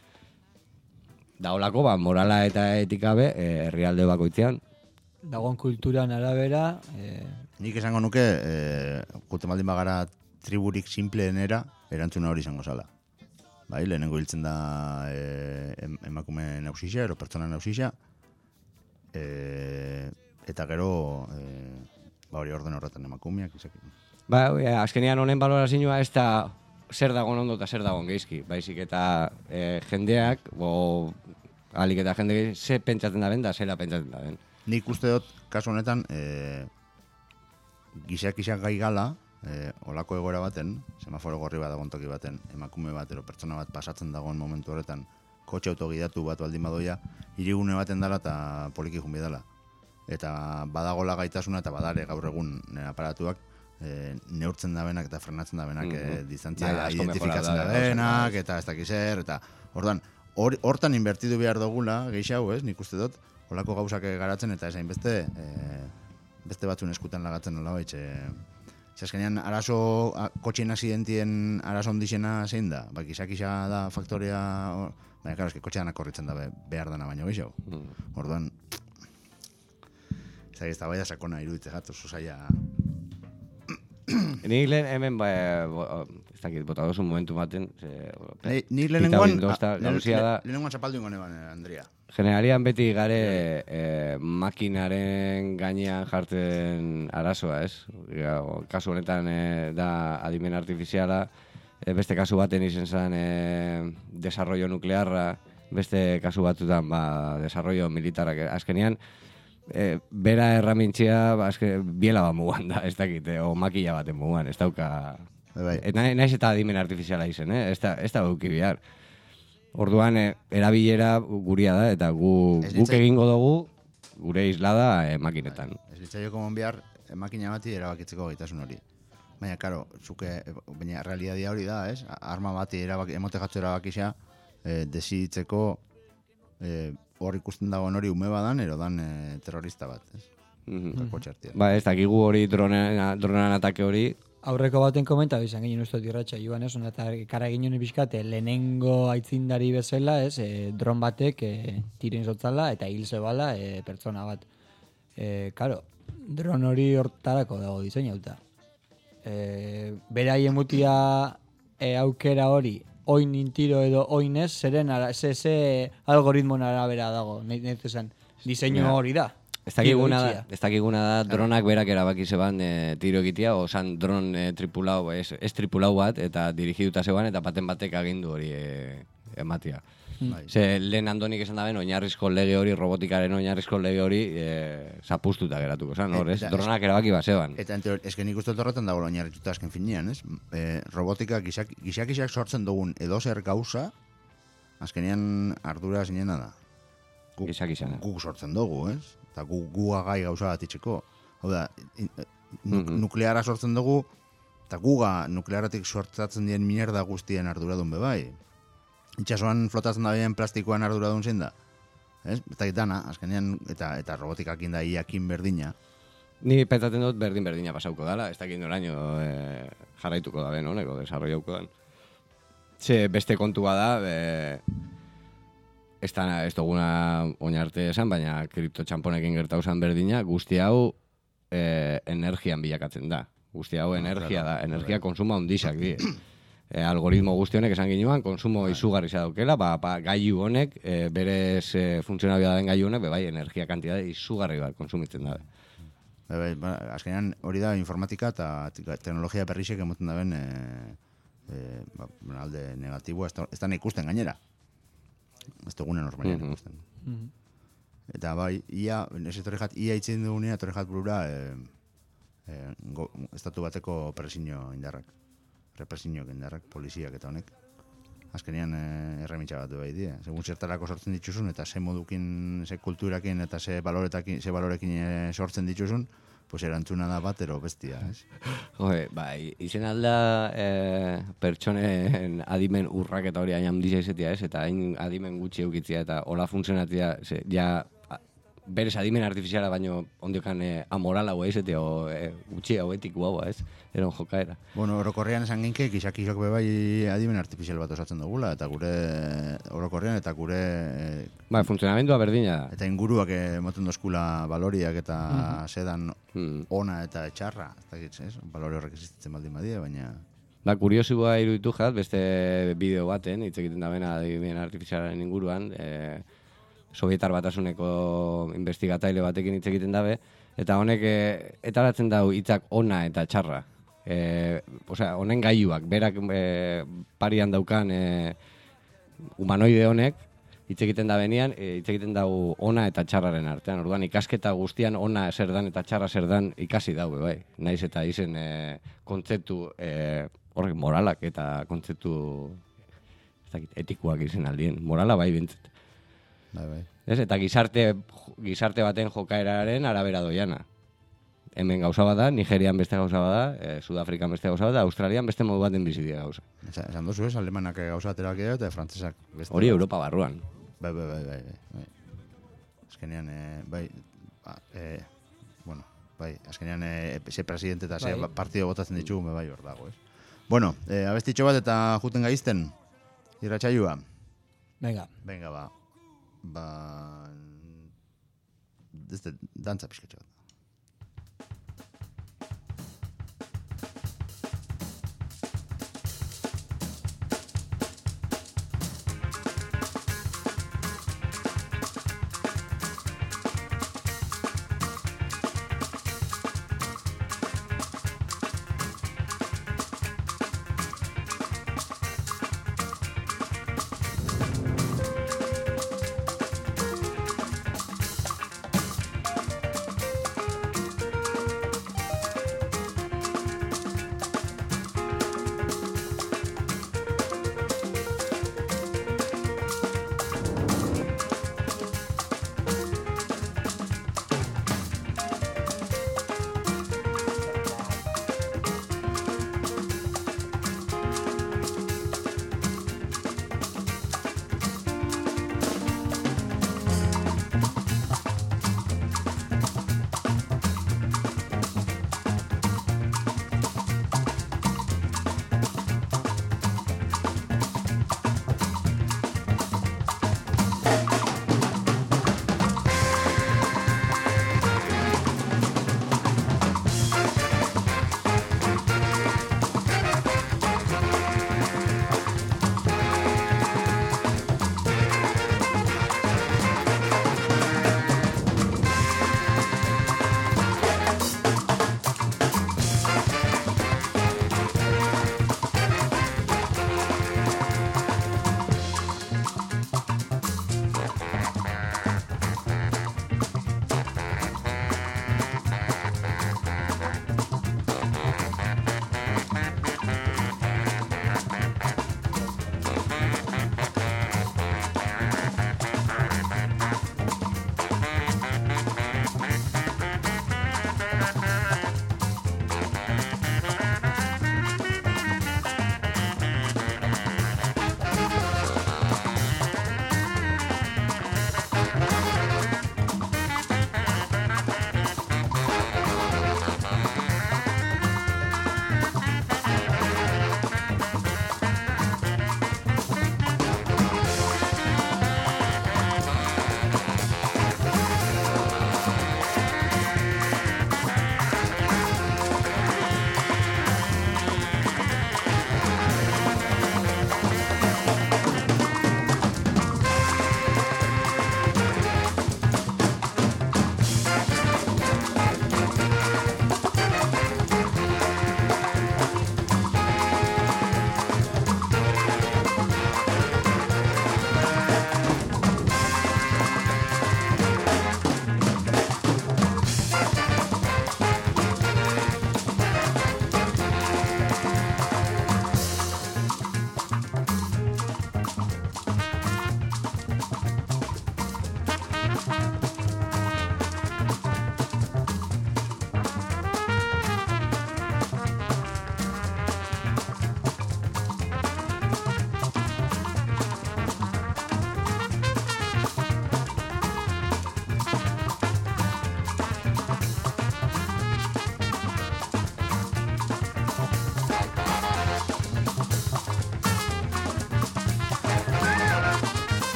Da holako, ba, morala eta etika be, eh, herrialde bakoitzean. Dagoen kulturan arabera, eh, Nik esango nuke, eh, jute maldin bagara triburik simpleenera, erantzuna hori izango zala. Bai, lehenengo hiltzen da eh, em- emakume nausixa, ero pertsona nausixa, eh, eta gero, eh, ba hori orden horretan emakumeak, izaki. Ba, e, azkenean honen balorazioa ez da zer dagoen ondo eta zer dagoen geizki. Baizik eta e, jendeak, o alik eta jende ze pentsatzen da ben da zera pentsatzen da ben. Nik uste dut, kasu honetan, eh, gizeak izan gai gala, eh, olako egoera baten, semaforo gorri bat dagoen toki baten, emakume bat, ero pertsona bat pasatzen dagoen momentu horretan, kotxe autogidatu bat baldin badoia, hirigune baten dala eta poliki junbi dala. Eta badagola gaitasuna eta badare gaur egun eh, aparatuak, eh, neurtzen dabenak eta frenatzen dabenak Mhm. eh, distantzia Bai, asko identifikatzen mejorada da, dabenak, gauza, eta ez dakiz zer, eta orduan, hor- hortan inbertidu behar dugula, gehiago, ez, nik uste dut, holako gauzak garatzen eta esain beste, eh, beste batzun eskutan lagatzen nola baitxe. Azkenean, arazo, a- kotxeen aksidentien arazo ondixena zein da? Ba, gizak isa da faktoria, o- baina, karo, eski kotxean akorritzen da be- behar dana baino gehiago. Mm. Orduan, ez da, ez da baina sakona iruditze gatu, zuzaia. Nik lehen hemen, ba, bo, ez dakit, bota dozu momentu baten, ze, Ni, ni pita lehenengoan, bildosta, a- lehen- gauzia da, lehenengoan zapaldu ingo neban, eh, Andrea. generalian beti gare eh, makinaren gainean jartzen arazoa, ez? Ja, o, kasu honetan eh, da adimen artifiziala, eh, beste kasu baten izen zen eh, desarrollo nuklearra, beste kasu batzutan ba, desarrollo militarrak. Azkenean, eh, bera erramintxea ba, azke, biela bat mugan da, ez dakit, eh, o makila baten mugan, ez dauka... Bai. Et, nahi, naiz eta adimen artifiziala izen, eh? ez da, ez da duki bihar. Orduan, eh, erabilera guria da, eta gu, Ez guk litzai- egingo dugu gure islada eh, makinetan. Ez litzaio komon behar, eh, makina bati erabakitzeko gaitasun hori. Baina, karo, zuke, eh, baina realidadia hori da, ez? Arma bati erabaki, emote jatzu erabakisa, eh, desiditzeko eh, hor ikusten dagoen hori ume badan, ero dan eh, terrorista bat, ez? Mhm. Kotxe artean. Ba, ez dakigu hori dronean, dronean atake hori, aurreko baten komenta izan ginen uste dirratxa joan ez, eta kara ginen bizkate lehenengo aitzindari bezala, ez, e, dron batek e, tirin zotzala eta hil zebala e, pertsona bat. E, karo, dron hori hortarako dago diseinauta. E, beraien mutia e, aukera hori oin intiro edo oin ez, zeren ara, ze, ze algoritmon arabera dago, nahi nahi esan, diseinu Ja. hori da. ez dakiguna da, Tiro ez dakiguna da dronak berak erabaki zeban e, tiro egitea, osan dron e, tripulau, ez, ez tripulau bat, eta dirigituta zeban, eta baten batek agindu hori e, ematia. Bai. Ze lehen Andonik esan daben, oinarrizko lege hori, robotikaren oinarrizko lege hori, e, zapustuta geratuko, zan, hor, ez? Eta- Dronak erabaki bat zeban. Eta ente, esken ikusten horretan dago oinarrituta azken finean, ez? E, robotika gizak, gizak gizak sortzen dugun edozer gauza, azkenean ardura zinena da. Guk, Gizak izana. guk sortzen dugu, ez? Eta gu, gu gai gauza bat itxeko. Hau da, in- nu, Mhm. nukleara sortzen dugu, eta guga nuklearatik sortzatzen dien mierda guztien arduradun bebai. Itxasoan flotatzen da bien plastikoan arduradun zein da. Ez? Eta dana, azkenean, eta, eta robotikakin da iakin berdina. Ni pentsatzen dut berdin berdina pasauko dala, ez dakit noraino e, jarraituko da ben honeko, desarrollauko dan. Ze beste kontua da, e, ez, da, ez duguna oinarte esan, baina kriptotxamponekin gertau zan berdina, guzti hau e, energian bilakatzen da. Guzti hau energia da, energia konsuma ondizak di. E, algoritmo guzti honek esan ginuan, konsumo izugarri daukela, ba, ba, gailu honek, e, berez e, funtzionabia den gailu honek, be bai, energia kantidade izugarri bat konsumitzen da. Bai, bai, ba, azkenean hori da informatika eta teknologia berrizek emoten daben e, e, ba, alde negatiboa, ez da, ez da ikusten gainera. Ez dugune normalian Mhm. ikusten. Mhm. Eta bai, ia, ez etorri jat, ia itzen dugunea, etorri jat burura, e, e, go, estatu bateko presio indarrak. Represio indarrak, poliziak eta honek. Azkenean e, erremitxa bat bai dira. Segun zertarako sortzen dituzun, eta ze modukin, ze kulturakin, eta ze baloretakin, ze balorekin e, sortzen dituzun, pues erantzuna da bat, ero bestia, ez? Joe, bai, izen alda e, pertsonen adimen urrak eta hori hain handia izetia, ez? Eta hain adimen gutxi eukitzia eta hola funtzionatzia, ze, ja, a, berez adimen artifiziala baino ondiokan e, amoral hau izetia, o e, gutxi hau etiku hau, ez? Eron jokaera. Bueno, orokorrean esan ginke, gizak-gizok bebai adimen artifizial bat osatzen dugula, eta gure orokorrean, eta gure... E, Bai, funtzionamendua berdina da. eta inguruak emoten dozkula baloriak eta Mhm. sedan Hmm. ona eta txarra, ez dakit, ez? Balore horrek existitzen baldin badia, baina... Da, kuriosua iruditu jat, beste bideo baten, hitz egiten da bena adimen artifizialaren inguruan, e, Sovietar Batasuneko investigataile batekin hitz egiten dabe, eta honek e, etaratzen dau hitzak ona eta txarra. E, osea, honen gailuak, berak e, parian daukan e, humanoide honek, hitz egiten da benian, e, hitz egiten dau ona eta txarraren artean. Orduan, ikasketa guztian ona zer dan eta txarra zer dan ikasi daue, bai. Naiz eta izen e, kontzeptu e, horrek moralak eta kontzeptu ez dakit, etikoak izen aldien. Morala bai bintzat. Bai, bai. Ez? Eta gizarte, gizarte baten jokaeraren arabera doiana. Hemen gauza bada, Nigerian beste gauza bada, e, Sudafrikan beste gauza bada, Australian beste modu baten bizidia gauza. Esan esan duzu ez, alemanak gauza aterak dira eta frantzesak beste. Hori Europa barruan. Bai, bai, bai, bai, bai. bai. Azkenean, e, bai, ba, e, bueno, bai, azkenean e, ze presidente eta ze Bai. partido botatzen ditugu, bai, hor dago, ez? Bueno, e, abestitxo bat eta juten gaizten, irratsaioa. Venga. Venga, ba. Ba... Este, dantza pixkatxo bat.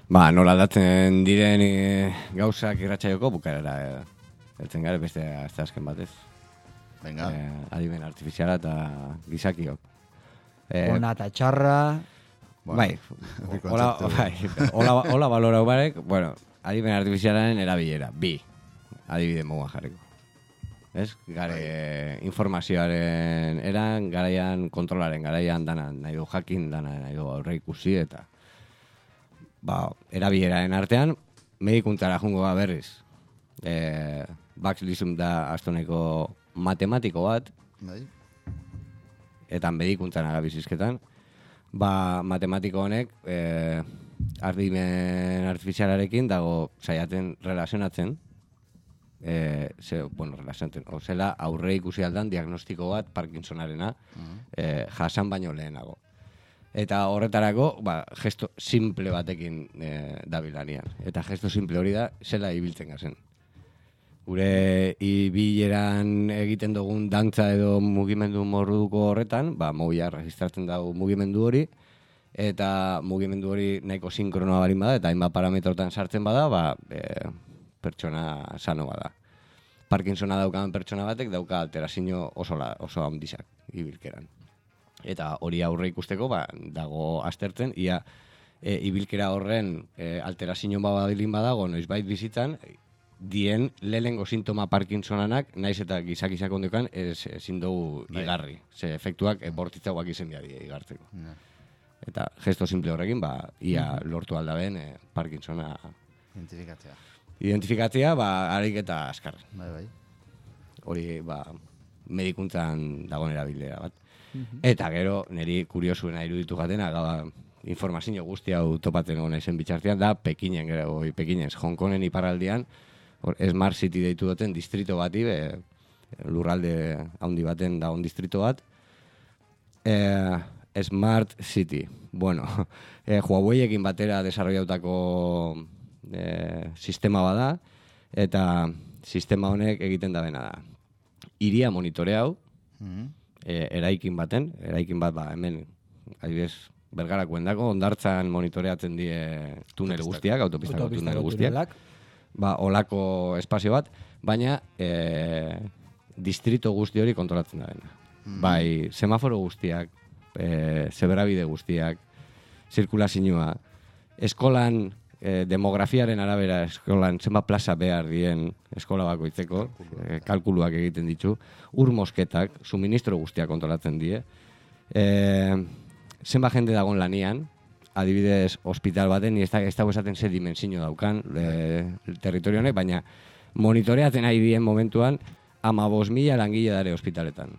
Ba, nola aldatzen diren e, gauzak irratsaioko bukarera e, heltzen gara beste azte azken batez. Venga. E, adimen artifiziala eta gizakiok. E, Ona eta txarra... Bai, hola, bai, hola, hola balorau barek, bueno, adimen artifizialaren erabilera, bi, adibide moguan jarriko. Ez? Gare informazioaren eran, garaian kontrolaren, garaian dana, nahi du jakin, dana nahi du aurre ikusi eta ba, erabileraren artean, medikuntara jungo da berriz. E, Bugs Lizum da astoneko matematiko bat, Bai. eta medikuntzan agabizizketan, ba, matematiko honek e, adimen artifizialarekin dago saiatzen relazionatzen, e, ze, bueno, relazionatzen, o, zela aurre ikusi aldan diagnostiko bat Parkinsonarena e, jasan baino lehenago. Eta horretarako, ba, gesto simple batekin e, dabilanian. Eta gesto simple hori da, zela ibiltzen gazen. Gure ibileran egiten dugun dantza edo mugimendu morruduko horretan, ba, mobila registratzen dago mugimendu hori, eta mugimendu hori nahiko sinkronoa barin bada, eta hainbat parametrotan sartzen bada, ba, e, pertsona sano bada. Parkinsona daukan pertsona batek dauka alterazio oso, la, oso handizak ibilkeran. Eta hori aurre ikusteko, ba, dago aztertzen, ia e, ibilkera horren e, alterazio badilin badago, noizbait bizitzan, dien lehenengo sintoma Parkinsonanak, naiz eta gizak-gizak ondokan, ez, ezin dugu igarri. Ze efektuak e, bortitzagoak izen behar die igartzeko. No. Eta gesto simple horrekin, ba, ia lortu aldaben e, Parkinsona Identifikatzea. identifikatzea, ba, harik eta azkar. Bai, bai. Hori, ba, medikuntzan dagoen erabilera bat. Eta gero, niri kuriosuena iruditu jatena, gaba, informazio guzti hau topatzen gona izen bitxartean, da Pekinen, gero, oi, Pekinez, Hong Kongen iparraldian, hor, Smart City deitu duten distrito bati, be, lurralde handi baten dagoen distrito bat, e, Smart City. Bueno, e, Huawei-ekin batera desarrollautako e, sistema bada, eta sistema honek egiten da bena da. Iria monitore hau, Mm-hmm. E, eraikin baten, eraikin bat, ba, hemen, adibidez, Bergarako endako, ondartzan monitoreatzen die tunel guztiak, autopistako tunel guztiak. Ba, olako espazio bat, baina e, distrito guzti hori kontrolatzen da dena. Mm. Bai, semaforo guztiak, e, zeberabide guztiak, zirkulazioa, eskolan, e, demografiaren arabera eskolan zenbat plaza behar dien eskola bakoitzeko, e, kalkuluak egiten ditu, ur mosketak, suministro guztiak kontrolatzen die, e, zenbat jende dagon lanian, adibidez, hospital baten, ez dago esaten ze dimensio daukan e, territorio honek, baina monitoreatzen ari dien momentuan, ama bost mila langile dare hospitaletan.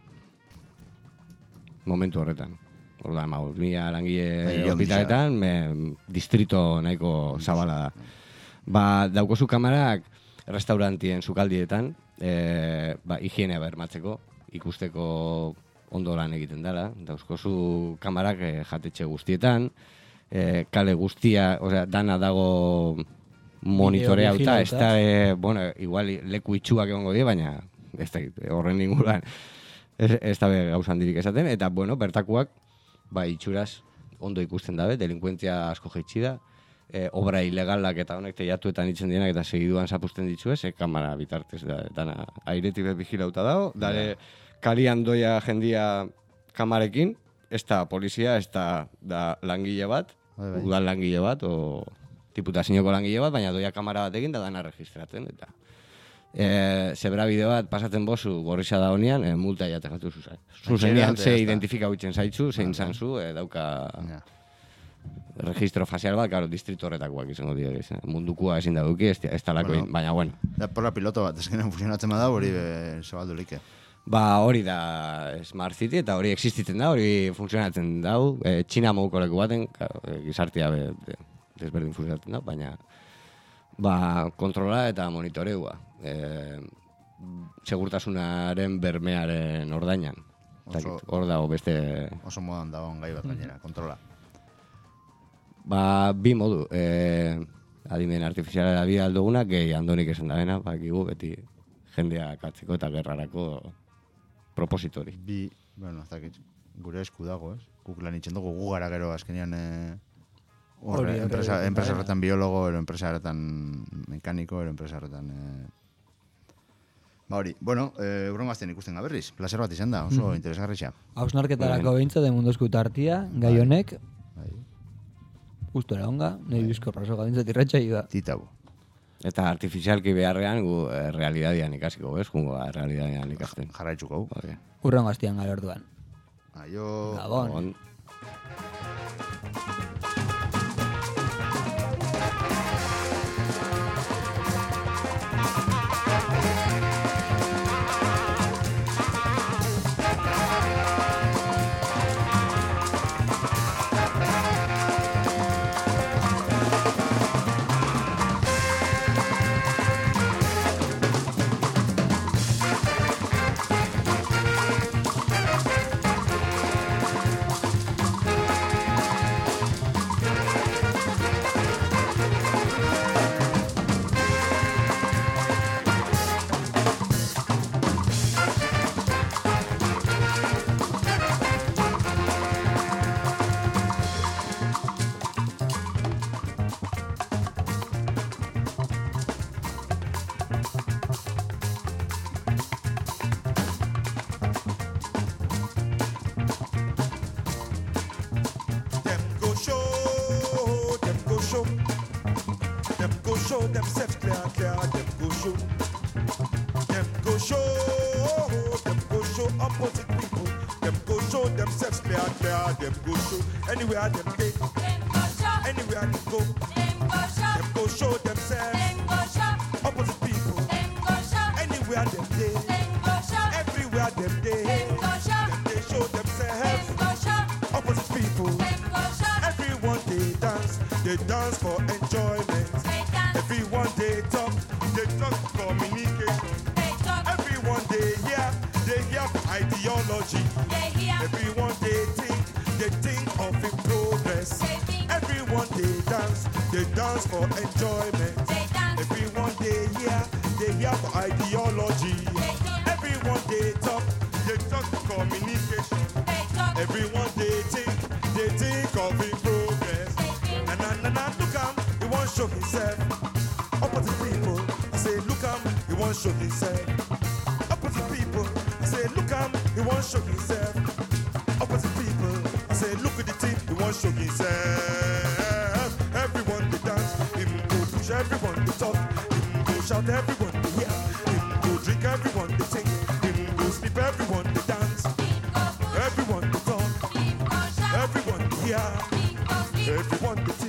Momentu horretan. Orda, ma, mila langile hospitaletan, me, distrito nahiko zabala da. Ba, daukozu kamarak restaurantien sukaldietan, e, ba, higienea bermatzeko, ikusteko ondo lan egiten dela. Dauzkozu kamarak e, jatetxe guztietan, e, kale guztia, osea, dana dago monitoreauta, ez da, e, bueno, igual leku itxuak egongo die, baina ez da, horren inguruan, ez, ez da gauza handirik esaten, eta, bueno, bertakuak, ba, itxuraz ondo ikusten dabe, delinkuentzia asko jaitsi da, e, obra ilegalak eta honek teiatuetan itzen dienak eta segiduan zapusten ditzuez, e, kamara bitartez da, dana airetik vigilauta dago, dare kalian doia jendia kamarekin, ez da polizia, ez da, da langile bat, udal langile bat, o diputazioko langile bat, baina doia kamara batekin da dana registratzen, eta e, zebra bide bat pasatzen bozu gorriza da honean, e, multa jategatu zuzai. Zuzenean ze identifika huitzen zaitzu, zein zanzu, e, dauka registro facial bat, karo, distrito horretakoak izango dira, mundukua ezin da duki, ez, ez talako, bueno, baina bueno. Da, porra piloto bat, ezkenean funtzionatzen bada, hori zabaldu like. Ba, hori da Smart City, eta hori existitzen da, hori funtzionatzen dau, e, Txina moguko leku baten, karo, e, gizartia be, de, desberdin funtzionatzen da, baina ba, kontrola eta monitoreua. E, segurtasunaren bermearen ordainan. Oso, hor dago beste... Oso modan dagoen gai bat gainera, kontrola. Ba, bi modu. E, adimen artifiziala da bida alduguna, gehi andonik esan da bena, bakigu beti jendea katzeko eta gerrarako propositori. Bi, bueno, ez dakit, gure esku dago, ez? Guk lan itxen dugu, gu gara gero azkenean e, Hor, Hori, enpresa, hori, enpresa hori. horretan biologo, ero enpresa horretan mekaniko, ero enpresa horretan... Eh... Ba hori, bueno, eh, urren gazten ikusten gaberriz. Placer bat izan da, oso Mhm. interesgarritxa. Hausnarketarako behintzat de mundozko tartia, gai honek, Bai. gustora onga, nahi bizko raso gabintzat irratxa iba. Titabu. Eta artifizialki beharrean gu eh, realidadian ikasiko, ez? Jungo da, realidadian ikasten. Jarraitzuko. Hori. Urren gaztian gara orduan. Aio... Gabon. Gabon. Them go show, them go show, them go show themselves clear, clear. Them go show, them go show, them go show opposite people. Them go show themselves clear, clear. Them go show anywhere them take, anywhere they go. Them go show themselves opposite people. Anywhere them they, everywhere them they, them they show themselves opposite people. Everyone they dance, they dance for enjoyment. Everyone they talk, they talk for communication. Everyone they hear, they hear for ideology. Everyone they think, they think of in progress. Everyone they dance, they dance for enjoyment. Everyone they hear, they hear for ideology. Everyone they talk, they talk for communication. Everyone they think, they think of in progress. Na na na na, look am, he won't show himself. Opposite people, I say look am, he won't show himself. Opposite people, I say look am, he won't show himself. Opposite people, I say look at the thing, he won't show himself. Everyone they dance, him go push, everyone they talk, him go shout, everyone they hear, him go drink, everyone they sing, him go sleep, everyone they dance, everyone they talk, everyone they hear, everyone they